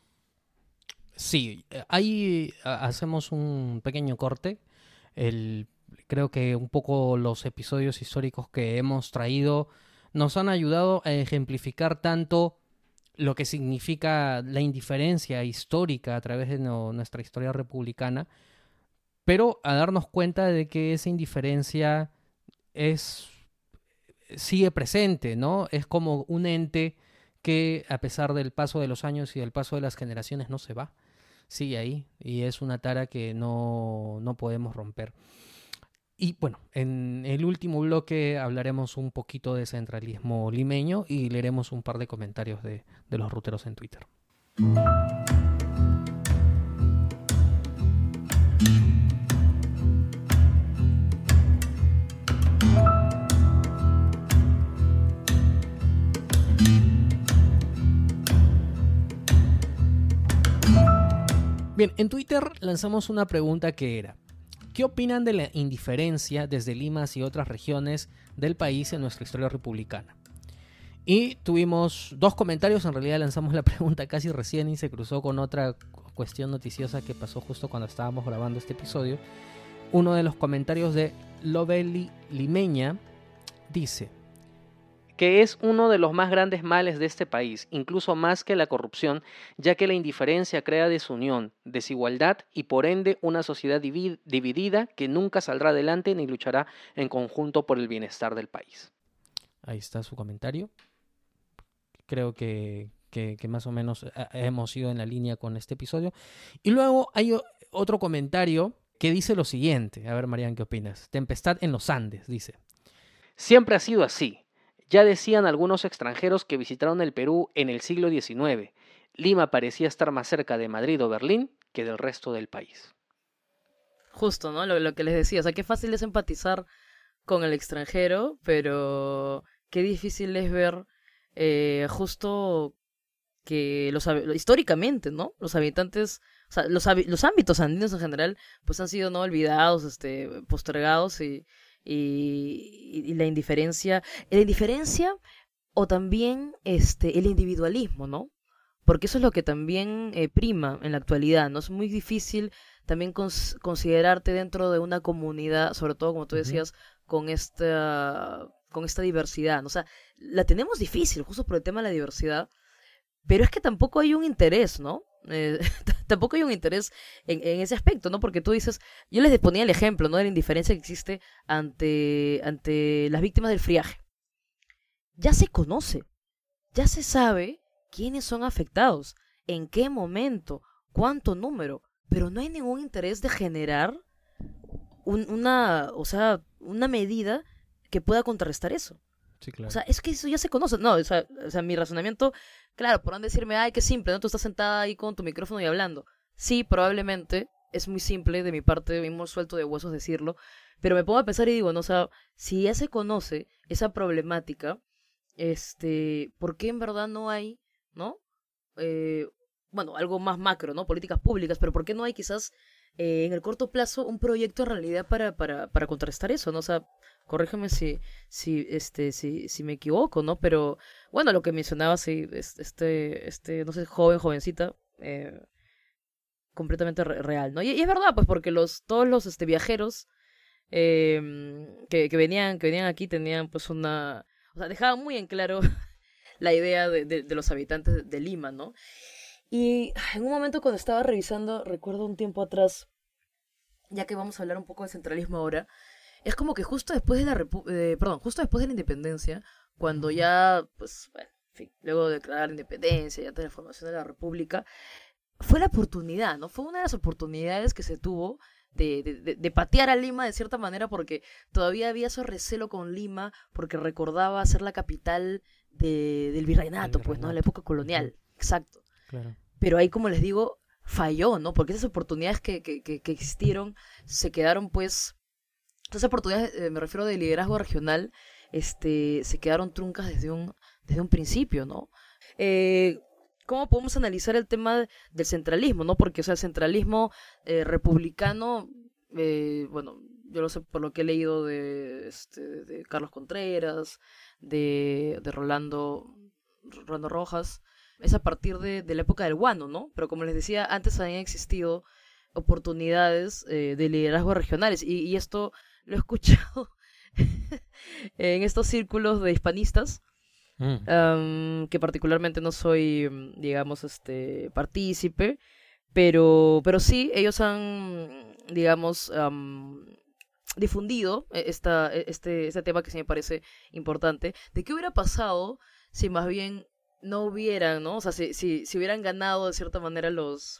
Sí, eh, ahí ah, hacemos un pequeño corte. El, creo que un poco los episodios históricos que hemos traído nos han ayudado a ejemplificar tanto lo que significa la indiferencia histórica a través de no- nuestra historia republicana, pero a darnos cuenta de que esa indiferencia es sigue presente, ¿no? Es como un ente que a pesar del paso de los años y del paso de las generaciones no se va, sigue ahí y es una tara que no, no podemos romper. Y bueno, en el último bloque hablaremos un poquito de centralismo limeño y leeremos un par de comentarios de, de los ruteros en Twitter. Bien, en Twitter lanzamos una pregunta que era: ¿qué opinan de la indiferencia desde Lima y otras regiones del país en nuestra historia republicana? Y tuvimos dos comentarios, en realidad lanzamos la pregunta casi recién y se cruzó con otra cuestión noticiosa que pasó justo cuando estábamos grabando este episodio. Uno de los comentarios de Lovely Limeña dice que es uno de los más grandes males de este país, incluso más que la corrupción, ya que la indiferencia crea desunión, desigualdad y por ende una sociedad divi- dividida que nunca saldrá adelante ni luchará en conjunto por el bienestar del país. Ahí está su comentario. Creo que, que, que más o menos hemos ido en la línea con este episodio. Y luego hay otro comentario que dice lo siguiente. A ver, Marian, ¿qué opinas? Tempestad en los Andes, dice. Siempre ha sido así. Ya decían algunos extranjeros que visitaron el Perú en el siglo diecinueve. Lima parecía estar más cerca de Madrid o Berlín que del resto del país. Justo, ¿no? Lo, lo que les decía, o sea, qué fácil es empatizar con el extranjero, pero qué difícil es ver eh, justo que los históricamente, ¿no? Los habitantes, o sea, los, los ámbitos andinos en general, pues han sido no olvidados, este, postergados y Y, y la indiferencia, la indiferencia o también este el individualismo, ¿no? Porque eso es lo que también eh, prima en la actualidad, ¿no? Es muy difícil también cons considerarte dentro de una comunidad, sobre todo como tú decías, uh-huh. con esta con esta diversidad, ¿no? O sea, la tenemos difícil justo por el tema de la diversidad, pero es que tampoco hay un interés, ¿no? Eh, tampoco hay un interés en, en ese aspecto, ¿no? Porque tú dices, yo les ponía el ejemplo, ¿no? De la indiferencia que existe ante, ante las víctimas del friaje. Ya se conoce, ya se sabe quiénes son afectados, en qué momento, cuánto número, pero no hay ningún interés de generar un, una, o sea, una medida que pueda contrarrestar eso. Sí, claro. O sea, es que eso ya se conoce. No, o sea, o sea, mi razonamiento, claro, podrán decirme, ay, qué simple, ¿no? Tú estás sentada ahí con tu micrófono y hablando. Sí, probablemente es muy simple de mi parte, mismo suelto de huesos decirlo, pero me pongo a pensar y digo, no, o sea, si ya se conoce esa problemática, este, ¿por qué en verdad no hay, ¿no? Eh, bueno, algo más macro, ¿no? Políticas públicas, pero ¿por qué no hay quizás eh, en el corto plazo un proyecto en realidad para, para, para contrarrestar eso, ¿no? O sea, corrígeme si, si, este, si, si me equivoco, ¿no? Pero, bueno, lo que mencionaba, sí, este, este, no sé, joven, jovencita, eh, completamente re real, ¿no? Y, y es verdad, pues, porque los, todos los, este, viajeros eh, que, que venían, que venían aquí tenían, pues, una, o sea, dejaban muy en claro la idea de, de, de los habitantes de Lima, ¿no? Y en un momento cuando estaba revisando, recuerdo un tiempo atrás, ya que vamos a hablar un poco de centralismo ahora, es como que justo después de la repu eh, perdón, justo después de la independencia, cuando ya, pues, bueno, en fin, luego de declarar la independencia, ya de la formación de la república, fue la oportunidad, ¿no? Fue una de las oportunidades que se tuvo de, de, de, de patear a Lima de cierta manera, porque todavía había ese recelo con Lima, porque recordaba ser la capital de, del virreinato, pues, ¿no? De la época colonial, exacto. Claro. Pero ahí, como les digo, falló, ¿no? Porque esas oportunidades que, que, que, que existieron se quedaron, pues, esas oportunidades, eh, me refiero de liderazgo regional, este, se quedaron truncas desde un, desde un principio, ¿no? Eh, ¿Cómo podemos analizar el tema del centralismo, no? Porque, o sea, el centralismo eh, republicano, eh, bueno, yo lo sé por lo que he leído de, este, de Carlos Contreras, de, de Rolando, Rolando Rojas, es a partir de, de la época del guano, ¿no? Pero como les decía, antes habían existido oportunidades eh, de liderazgo regionales, y, y esto lo he escuchado en estos círculos de hispanistas, mm. um, que particularmente no soy, digamos, este partícipe, pero, pero sí, ellos han, digamos, um, difundido esta, este, este tema que sí me parece importante, de qué hubiera pasado si más bien no hubieran, ¿no? O sea, si, si, si hubieran ganado de cierta manera los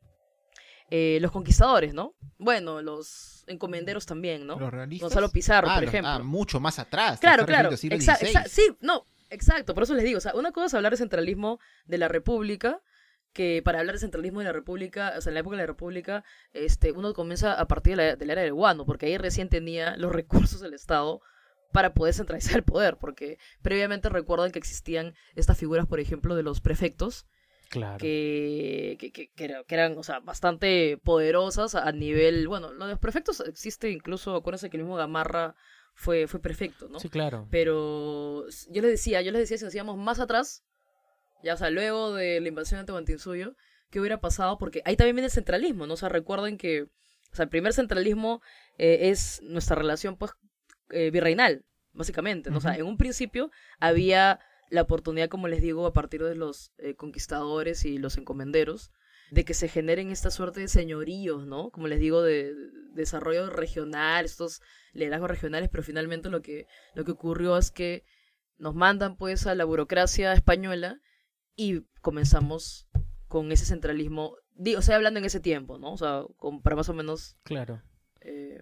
eh, los conquistadores, ¿no? Bueno, los encomenderos también, ¿no? Los realistas. Gonzalo Pizarro, ah, por los, ejemplo. Ah, mucho más atrás. Claro, claro. Exa exa sí, no, exacto. Por eso les digo, o sea, una cosa es hablar de centralismo de la República, que para hablar de centralismo de la República, o sea, en la época de la República, este, uno comienza a partir de la, de la era del guano, porque ahí recién tenía los recursos del Estado para poder centralizar el poder, porque previamente recuerdan que existían estas figuras, por ejemplo, de los prefectos, claro. que, que, que, que, eran, que eran, o sea, bastante poderosas a nivel, bueno, lo de los prefectos existe incluso, acuérdense que el mismo Gamarra fue, fue prefecto, ¿no? Sí, claro. Pero yo les decía, yo les decía, si nos íbamos más atrás, ya, o sea, luego de la invasión de Tahuantinsuyo, qué hubiera pasado, porque ahí también viene el centralismo, ¿no? O sea, recuerden que, o sea, el primer centralismo eh, es nuestra relación, pues, eh, virreinal, básicamente, ¿no? Uh-huh. O sea, en un principio había la oportunidad, como les digo, a partir de los eh, conquistadores y los encomenderos, de que se generen esta suerte de señoríos, ¿no? Como les digo, de, de desarrollo regional, estos liderazgos regionales, pero finalmente lo que, lo que ocurrió es que nos mandan, pues, a la burocracia española y comenzamos con ese centralismo, digo, o sea, hablando en ese tiempo, ¿no? O sea, con, para más o menos... Claro. Eh...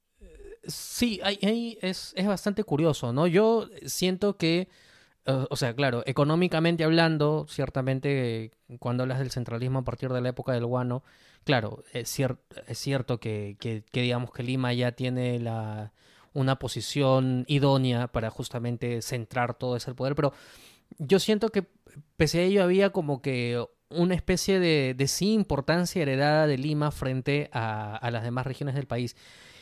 Sí, ahí, ahí es, es bastante curioso, ¿no? Yo siento que, uh, o sea, claro, económicamente hablando, ciertamente, cuando hablas del centralismo a partir de la época del guano, claro, es, cier- es cierto que, que, que digamos que Lima ya tiene la, una posición idónea para justamente centrar todo ese poder, pero yo siento que pese a ello había como que una especie de, de sí importancia heredada de Lima frente a, a las demás regiones del país.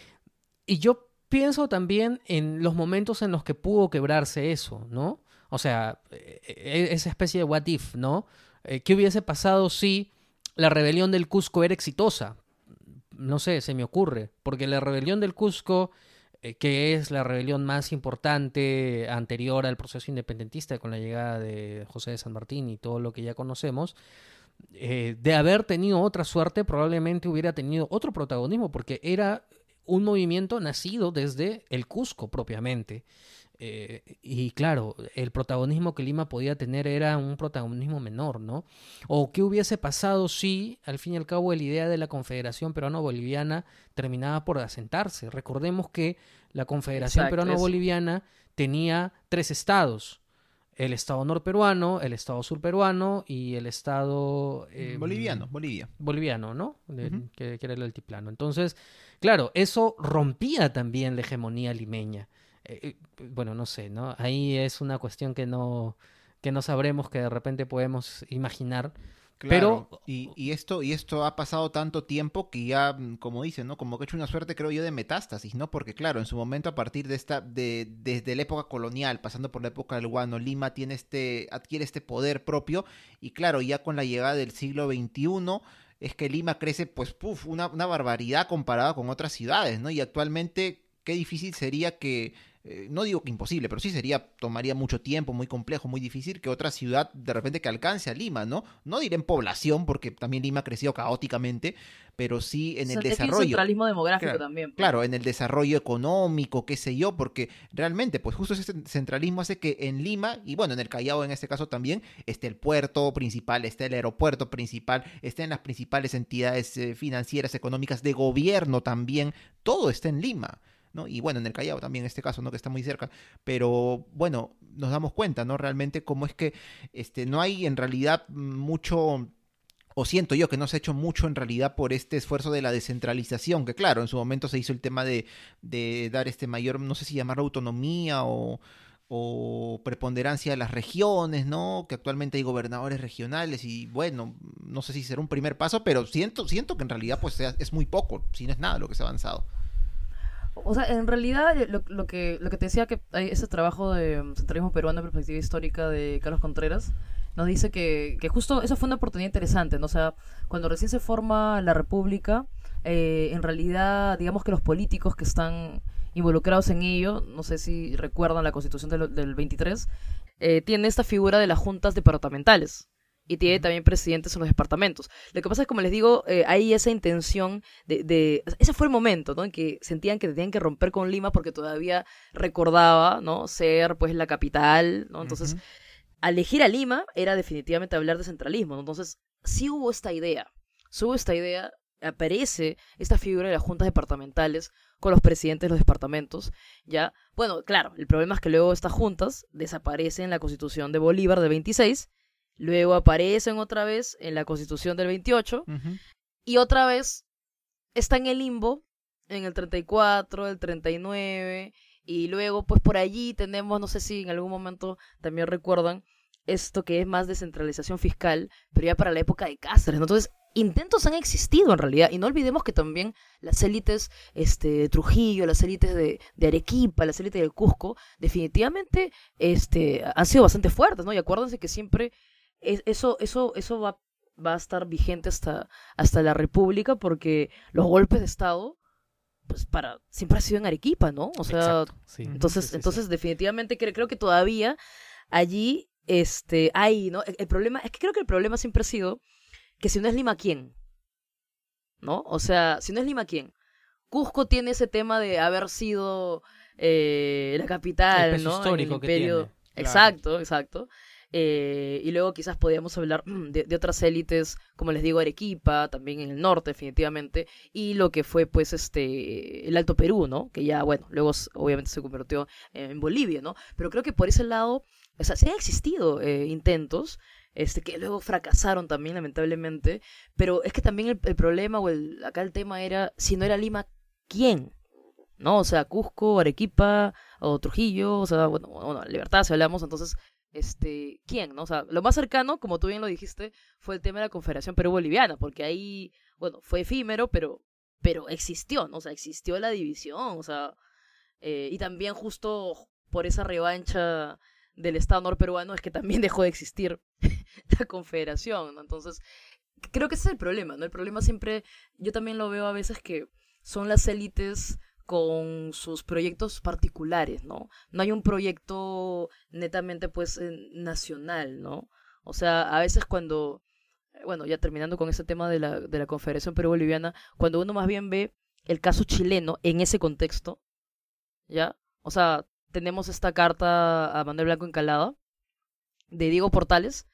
Y yo pienso también en los momentos en los que pudo quebrarse eso, ¿no? O sea, esa especie de what if, ¿no? ¿Qué hubiese pasado si la rebelión del Cusco era exitosa? No sé, se me ocurre. Porque la rebelión del Cusco, eh, que es la rebelión más importante anterior al proceso independentista con la llegada de José de San Martín y todo lo que ya conocemos, eh, de haber tenido otra suerte, probablemente hubiera tenido otro protagonismo, porque era un movimiento nacido desde el Cusco propiamente. Eh, y claro, el protagonismo que Lima podía tener era un protagonismo menor, ¿no? O qué hubiese pasado si, al fin y al cabo, la idea de la Confederación Peruano-Boliviana terminaba por asentarse. Recordemos que la Confederación Exacto, Peruano-Boliviana tenía tres estados: el estado norperuano, el estado surperuano y el estado... Eh, boliviano, Bolivia. Boliviano, ¿no? De, uh-huh. que, que era el altiplano. Entonces, claro, eso rompía también la hegemonía limeña. Eh, bueno, no sé, ¿no? Ahí es una cuestión que no, que no sabremos, que de repente podemos imaginar. Claro, pero y, y esto y esto ha pasado tanto tiempo que ya, como dicen, ¿no? Como que he hecho una suerte, creo yo, de metástasis, ¿no? Porque claro, en su momento, a partir de esta, de desde la época colonial, pasando por la época del guano, Lima tiene este, adquiere este poder propio, y claro, ya con la llegada del siglo veintiuno, es que Lima crece, pues, puf, una, una barbaridad comparada con otras ciudades, ¿no? Y actualmente, qué difícil sería que... Eh, no digo que imposible, pero sí sería, tomaría mucho tiempo, muy complejo, muy difícil que otra ciudad de repente que alcance a Lima, ¿no? No diré en población, porque también Lima ha crecido caóticamente, pero sí en el o sea, desarrollo. Es centralismo demográfico claro, también. Pues. Claro, en el desarrollo económico, qué sé yo, porque realmente, pues justo ese centralismo hace que en Lima, y bueno, en el Callao en este caso también, esté el puerto principal, esté el aeropuerto principal, estén las principales entidades eh, financieras, económicas, de gobierno también, todo está en Lima, ¿no? Y bueno, en el Callao también en este caso, ¿no? Que está muy cerca, pero bueno, nos damos cuenta, ¿no? Realmente cómo es que este, no hay en realidad mucho, o siento yo que no se ha hecho mucho en realidad por este esfuerzo de la descentralización, que claro, en su momento se hizo el tema de, de dar este mayor, no sé si llamarlo autonomía o... o preponderancia de las regiones, ¿no? Que actualmente hay gobernadores regionales y bueno, no sé si será un primer paso, pero siento, siento que en realidad pues es muy poco, si no es nada lo que se ha avanzado. O sea, en realidad lo, lo que lo que te decía, que hay ese trabajo de centralismo peruano en perspectiva histórica de Carlos Contreras, nos dice que, que justo eso fue una oportunidad interesante, ¿no? O sea, cuando recién se forma la República, eh, en realidad, digamos que los políticos que están involucrados en ello, no sé si recuerdan la Constitución del, del veintitrés, eh, tiene esta figura de las juntas departamentales. Y tiene también presidentes en los departamentos. Lo que pasa es que, como les digo, eh, hay esa intención de, de... Ese fue el momento, ¿no? En que sentían que tenían que romper con Lima porque todavía recordaba, ¿no? Ser, pues, la capital, ¿no? Entonces, uh-huh. al elegir a Lima era definitivamente hablar de centralismo, ¿no? Entonces, sí hubo esta idea. Sí hubo esta idea, aparece esta figura de las juntas departamentales con los presidentes de los departamentos, ¿ya? Bueno, claro, el problema es que luego estas juntas desaparecen en la Constitución de Bolívar de veintiséis, luego aparecen otra vez en la Constitución del veintiocho, uh-huh. y otra vez está en el limbo en el treinta y cuatro, el treinta y nueve, y luego pues por allí tenemos, no sé si en algún momento también recuerdan, esto que es más descentralización fiscal, pero ya para la época de Cáceres, ¿no? Entonces, intentos han existido en realidad, y no olvidemos que también las élites este, de Trujillo, las élites de, de Arequipa, las élites del Cusco, definitivamente este, han sido bastante fuertes, ¿no? Y acuérdense que siempre... Eso, eso, eso va va a estar vigente hasta, hasta la República, porque los golpes de Estado, pues para siempre ha sido en Arequipa, ¿no? O sea, Exacto, sí. entonces, Sí, sí, entonces sí. definitivamente cre- creo que todavía allí este, hay, ¿no? El, el problema, es que creo que el problema siempre ha sido que si no es Lima, ¿quién? ¿No? O sea, si no es Lima, ¿quién? Cusco tiene ese tema de haber sido eh, la El capital, peso ¿no? En el histórico que imperio. tiene. Claro. Exacto, exacto. Eh, y luego quizás podríamos hablar mm, de, de otras élites, como les digo, Arequipa, también en el norte, definitivamente, y lo que fue, pues, este, el Alto Perú, ¿no? Que ya, bueno, luego s- obviamente se convirtió en Bolivia, ¿no? Pero creo que por ese lado, o sea, sí han existido eh, intentos, este, que luego fracasaron también, lamentablemente, pero es que también el, el problema, o el, acá el tema era, si no era Lima, ¿quién? ¿No? O sea, Cusco, Arequipa, o Trujillo, o sea, bueno, bueno, Libertad, si hablamos, entonces, este, ¿quién? ¿No? O sea, lo más cercano, como tú bien lo dijiste, fue el tema de la Confederación Perú-Boliviana, porque ahí, bueno, fue efímero, pero, pero existió, ¿no? O sea, existió la división, o sea, eh, y también justo por esa revancha del Estado norperuano es que también dejó de existir la Confederación, ¿no? Entonces, creo que ese es el problema, ¿no? El problema siempre, yo también lo veo a veces que son las élites con sus proyectos particulares, ¿no? No hay un proyecto netamente, pues, eh, nacional, ¿no? O sea, a veces cuando, eh, bueno, ya terminando con ese tema de la, de la Confederación Perú-Boliviana, cuando uno más bien ve el caso chileno en ese contexto, ¿ya? O sea, tenemos esta carta a Manuel Blanco Encalada de Diego Portales.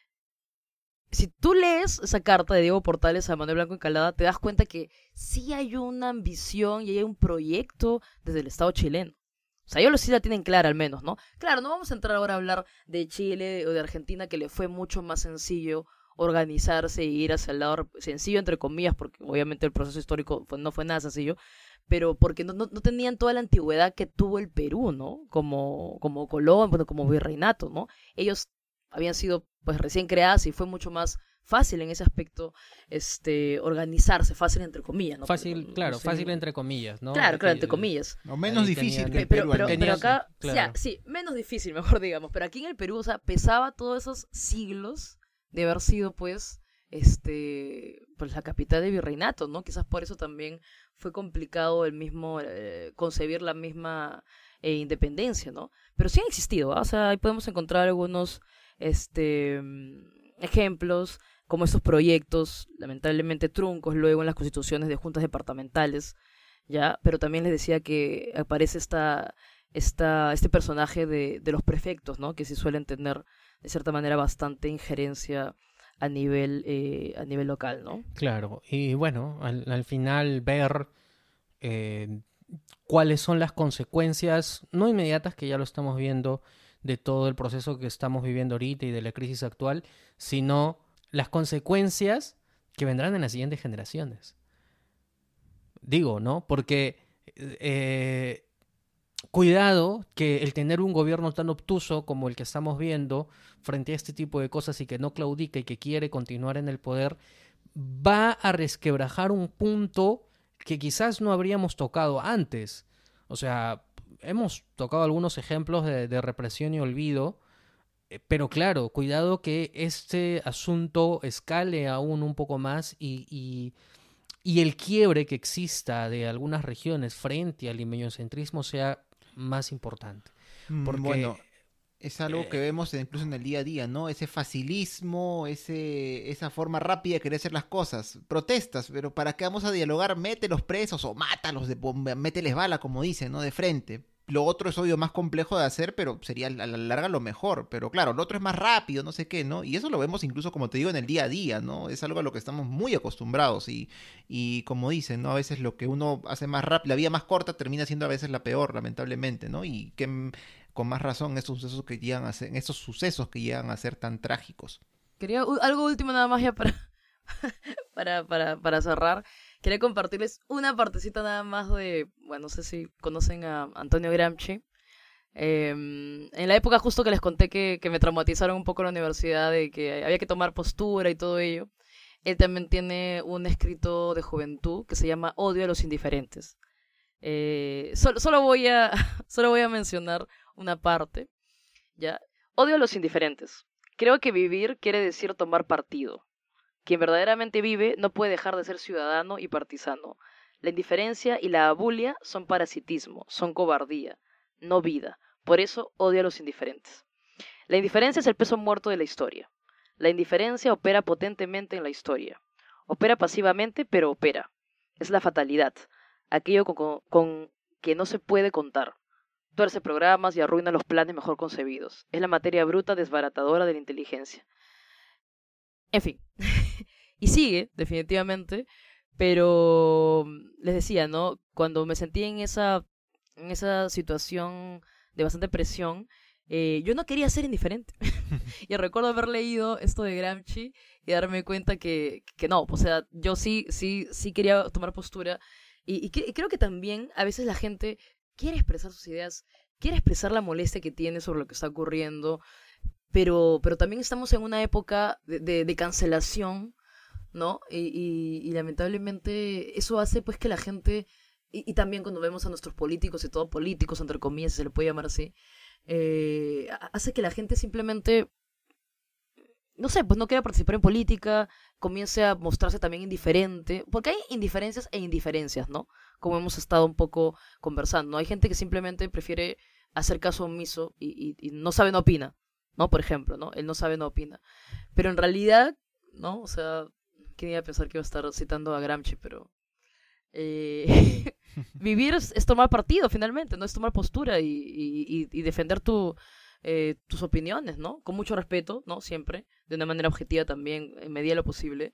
Si tú lees esa carta de Diego Portales a Manuel Blanco Encalada, te das cuenta que sí hay una ambición y hay un proyecto desde el Estado chileno. O sea, ellos sí la tienen clara al menos, ¿no? Claro, no vamos a entrar ahora a hablar de Chile o de Argentina, que le fue mucho más sencillo organizarse y ir hacia el lado rep- sencillo, entre comillas, porque obviamente el proceso histórico fue- no fue nada sencillo, pero porque no, no, no tenían toda la antigüedad que tuvo el Perú, ¿no? Como, como Colón, bueno, como virreinato, ¿no? Ellos habían sido pues recién creadas y fue mucho más fácil en ese aspecto este organizarse, fácil entre comillas, ¿no? Porque Fácil, no- no claro, sé fácil bien- entre comillas, ¿no? Claro, claro, Aquí, entre eh, comillas. O menos ahí difícil tenían- que el Pe- Pero, Perú, pero, al pero menos. Tenían- acá, o sea, claro. sí, menos difícil, mejor digamos. Pero aquí en el Perú, o sea, pesaba todos esos siglos de haber sido, pues, este, pues la capital de virreinato, ¿no? Quizás por eso también fue complicado el mismo, eh, concebir la misma eh, independencia, ¿no? Pero sí han existido, ¿ah? O sea, ahí podemos encontrar algunos, este, mm, ejemplos, como estos proyectos, lamentablemente truncos luego en las constituciones de juntas departamentales, ¿ya? Pero también les decía que aparece esta, esta, este personaje de, de los prefectos, ¿no? Que sí suelen tener, de cierta manera, bastante injerencia a nivel, eh, a nivel local, ¿no? Claro, y bueno, al, al final ver eh, cuáles son las consecuencias, no inmediatas, que ya lo estamos viendo, de todo el proceso que estamos viviendo ahorita y de la crisis actual, sino las consecuencias que vendrán en las siguientes generaciones. Digo, ¿no? Porque eh, cuidado que el tener un gobierno tan obtuso como el que estamos viendo frente a este tipo de cosas y que no claudica y que quiere continuar en el poder, va a resquebrajar un punto que quizás no habríamos tocado antes. O sea, hemos tocado algunos ejemplos de, de represión y olvido, eh, pero claro, cuidado que este asunto escale aún un poco más y, y, y el quiebre que exista de algunas regiones frente al limeñocentrismo sea más importante. Mm, Porque Bueno, es algo que eh, vemos incluso en el día a día, ¿no? Ese facilismo, ese, esa forma rápida de querer hacer las cosas. Protestas, pero ¿para qué vamos a dialogar? Mételos presos o mátalos, de, bomba- mételes bala, como dicen, ¿no? De frente. Lo otro es obvio más complejo de hacer, pero sería a la larga lo mejor. Pero claro, lo otro es más rápido, no sé qué, ¿no? Y eso lo vemos incluso, como te digo, en el día a día, ¿no? Es algo a lo que estamos muy acostumbrados. Y, y como dicen, ¿no? A veces lo que uno hace más rápido, la vía más corta termina siendo a veces la peor, lamentablemente, ¿no? Y que con más razón estos sucesos que llegan a ser, estos sucesos que llegan a ser tan trágicos. Quería u- algo último nada más ya para, para, para, para cerrar. Quería compartirles una partecita nada más de, bueno, no sé si conocen a Antonio Gramsci. Eh, en la época justo que les conté que, que me traumatizaron un poco en la universidad, de que había que tomar postura y todo ello, él también tiene un escrito de juventud que se llama Odio a los indiferentes. Eh, solo, solo, voy a, solo voy a mencionar una parte, ¿ya? Odio a los indiferentes. Creo que vivir quiere decir tomar partido. Quien verdaderamente vive no puede dejar de ser ciudadano y partisano. La indiferencia y la abulia son parasitismo, son cobardía, no vida. Por eso odio a los indiferentes. La indiferencia es el peso muerto de la historia. La indiferencia opera potentemente en la historia. Opera pasivamente, pero opera. Es la fatalidad, aquello con, con, con que no se puede contar. Tuerce programas y arruina los planes mejor concebidos. Es la materia bruta desbaratadora de la inteligencia. En fin. Y sigue, definitivamente, pero les decía, ¿no? Cuando me sentí en esa, en esa situación de bastante presión, eh, yo no quería ser indiferente. Y recuerdo haber leído esto de Gramsci y darme cuenta que, que no, o sea, yo sí, sí, sí quería tomar postura. Y, y, que, y creo que también a veces la gente quiere expresar sus ideas, quiere expresar la molestia que tiene sobre lo que está ocurriendo, pero, pero también estamos en una época de, de, de cancelación, ¿no? Y, y, y lamentablemente eso hace pues que la gente, y, y también cuando vemos a nuestros políticos y todo políticos, entre comillas, si se le puede llamar así, eh, hace que la gente simplemente, no sé, pues no quiera participar en política, comience a mostrarse también indiferente, porque hay indiferencias e indiferencias, ¿no? Como hemos estado un poco conversando, ¿no? Hay gente que simplemente prefiere hacer caso omiso y, y, y no sabe, no opina, ¿no? Por ejemplo, ¿no? Él no sabe, no opina. Pero en realidad, ¿no? O sea, ¿quién iba a pensar que iba a estar citando a Gramsci? Pero eh, vivir es, es tomar partido, finalmente, ¿no? Es tomar postura y, y, y defender tu... Eh, tus opiniones, ¿no? Con mucho respeto, ¿no? Siempre, de una manera objetiva también, en medida de lo posible,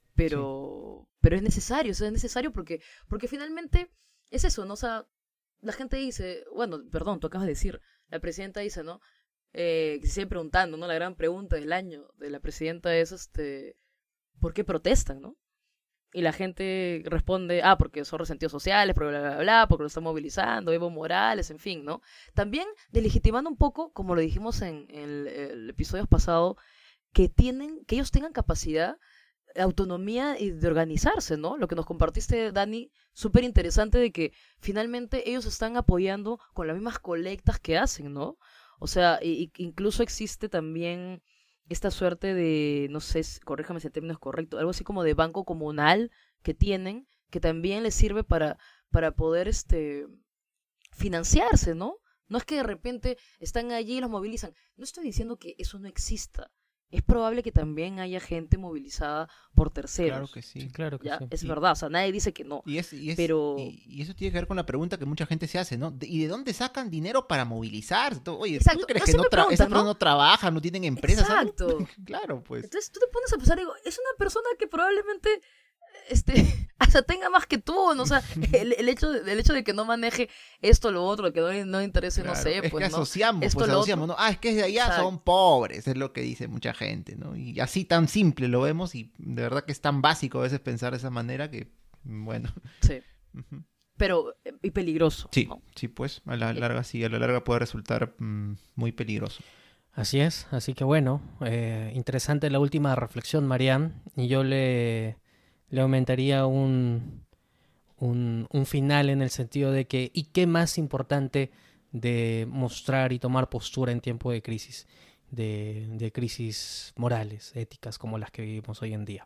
pero, sí. pero es necesario, o sea, es necesario porque, porque finalmente es eso, ¿no? O sea, la gente dice, bueno, perdón, tú acabas de decir, la presidenta dice, ¿no? Eh, que se sigue preguntando, ¿no? La gran pregunta del año de la presidenta es, este, ¿por qué protestan, no? Y la gente responde, ah, porque son resentidos sociales, porque bla, bla, bla, porque lo están movilizando, Evo Morales, en fin, ¿no? También delegitimando un poco, como lo dijimos en, en el, el episodio pasado, que tienen, que ellos tengan capacidad, autonomía y de organizarse, ¿no? Lo que nos compartiste, Dani, súper interesante de que finalmente ellos están apoyando con las mismas colectas que hacen, ¿no? O sea, y, y incluso existe también esta suerte de, no sé, corríjame si el término es correcto, algo así como de banco comunal que tienen, que también les sirve para, para poder este financiarse, ¿no? No es que de repente están allí y los movilizan. No estoy diciendo que eso no exista. Es probable que también haya gente movilizada por terceros. Claro que sí. Sí, claro que ¿Ya? sí. Es Y- verdad, o sea, nadie dice que no. Y, es, y, es- Pero... y, y eso tiene que ver con la pregunta que mucha gente se hace, ¿no? De- ¿Y de dónde sacan dinero para movilizar? Tú- Oye, Exacto, ¿tú crees yo que no siempre tra- pregunto, esas personas ¿no? no trabajan, no tienen empresas? ¿Algo? Exacto. Claro, pues. Entonces tú te pones a pensar, digo, es una persona que probablemente este, hasta tenga más que tú, ¿no? O sea, el, el, hecho de, el hecho de que no maneje esto, lo otro, que no, no le interese, no Claro, sé, es pues, que ¿no? asociamos, Esto, pues lo asociamos, otro. ¿no? Ah, es que es de allá Exacto. son pobres, es lo que dice mucha gente, ¿no? Y así tan simple lo vemos y de verdad que es tan básico a veces pensar de esa manera que, bueno. Sí, Ujú. pero, eh, y peligroso, Sí, ¿no? sí, pues a la Eh. larga sí, a la larga puede resultar mm, muy peligroso. Así es, así que bueno, eh, interesante la última reflexión, Marian, y yo le, le aumentaría un, un, un final en el sentido de que, ¿y qué más importante de mostrar y tomar postura en tiempo de crisis, de, de crisis morales, éticas como las que vivimos hoy en día?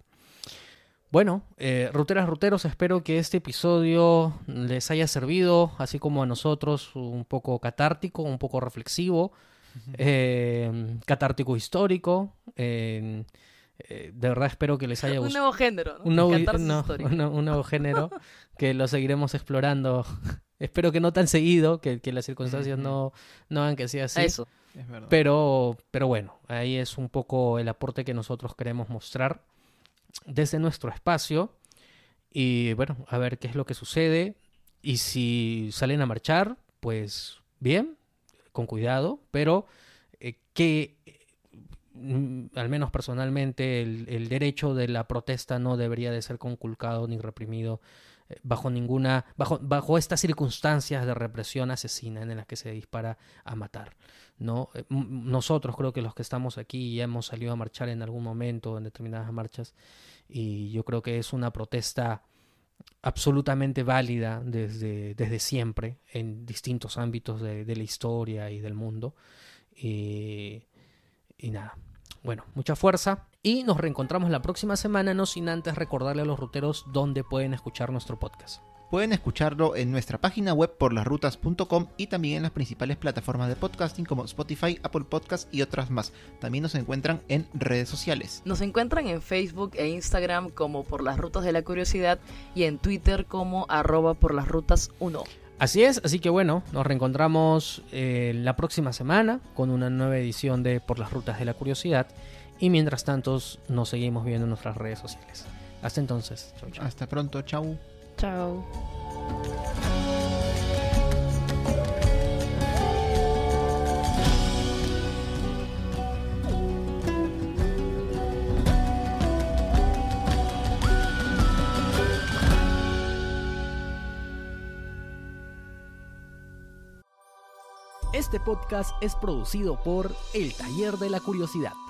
Bueno, eh, ruteras, ruteros, espero que este episodio les haya servido, así como a nosotros, un poco catártico, un poco reflexivo, eh, catártico histórico. eh, eh, de verdad espero que les haya Un gustado. nuevo género, ¿no? Un nuevo, Catarsis no, histórica. un, un nuevo género que lo seguiremos explorando. Espero que no tan seguido, que, que las circunstancias Ujú. no, no hagan que sea así. Eso. Es verdad. Pero, pero bueno, ahí es un poco el aporte que nosotros queremos mostrar desde nuestro espacio. Y bueno, a ver qué es lo que sucede. Y si salen a marchar, pues bien, con cuidado. Pero eh, que, mm, al menos personalmente, el, el derecho de la protesta no debería de ser conculcado ni reprimido eh, bajo ninguna, bajo, bajo estas circunstancias de represión asesina en las que se dispara a matar, ¿no? Eh, m- Nosotros creo que los que estamos aquí ya hemos salido a marchar en algún momento en determinadas marchas y yo creo que es una protesta absolutamente válida desde, desde siempre en distintos ámbitos de, de la historia y del mundo y, y nada, bueno, mucha fuerza y nos reencontramos la próxima semana, no sin antes recordarle a los ruteros dónde pueden escuchar nuestro podcast. Pueden escucharlo en nuestra página web por las rutas punto com y también en las principales plataformas de podcasting como Spotify, Apple Podcast y otras más. También nos encuentran en redes sociales. Nos encuentran en Facebook e Instagram como Por las Rutas de la Curiosidad y en Twitter como arroba por las rutas uno. Así es, así que bueno, nos reencontramos eh, la próxima semana con una nueva edición de Por las Rutas de la Curiosidad y mientras tanto nos seguimos viendo en nuestras redes sociales. Hasta entonces, chau, chau. Hasta pronto, chau. Chao. Este podcast es producido por El Taller de la Curiosidad.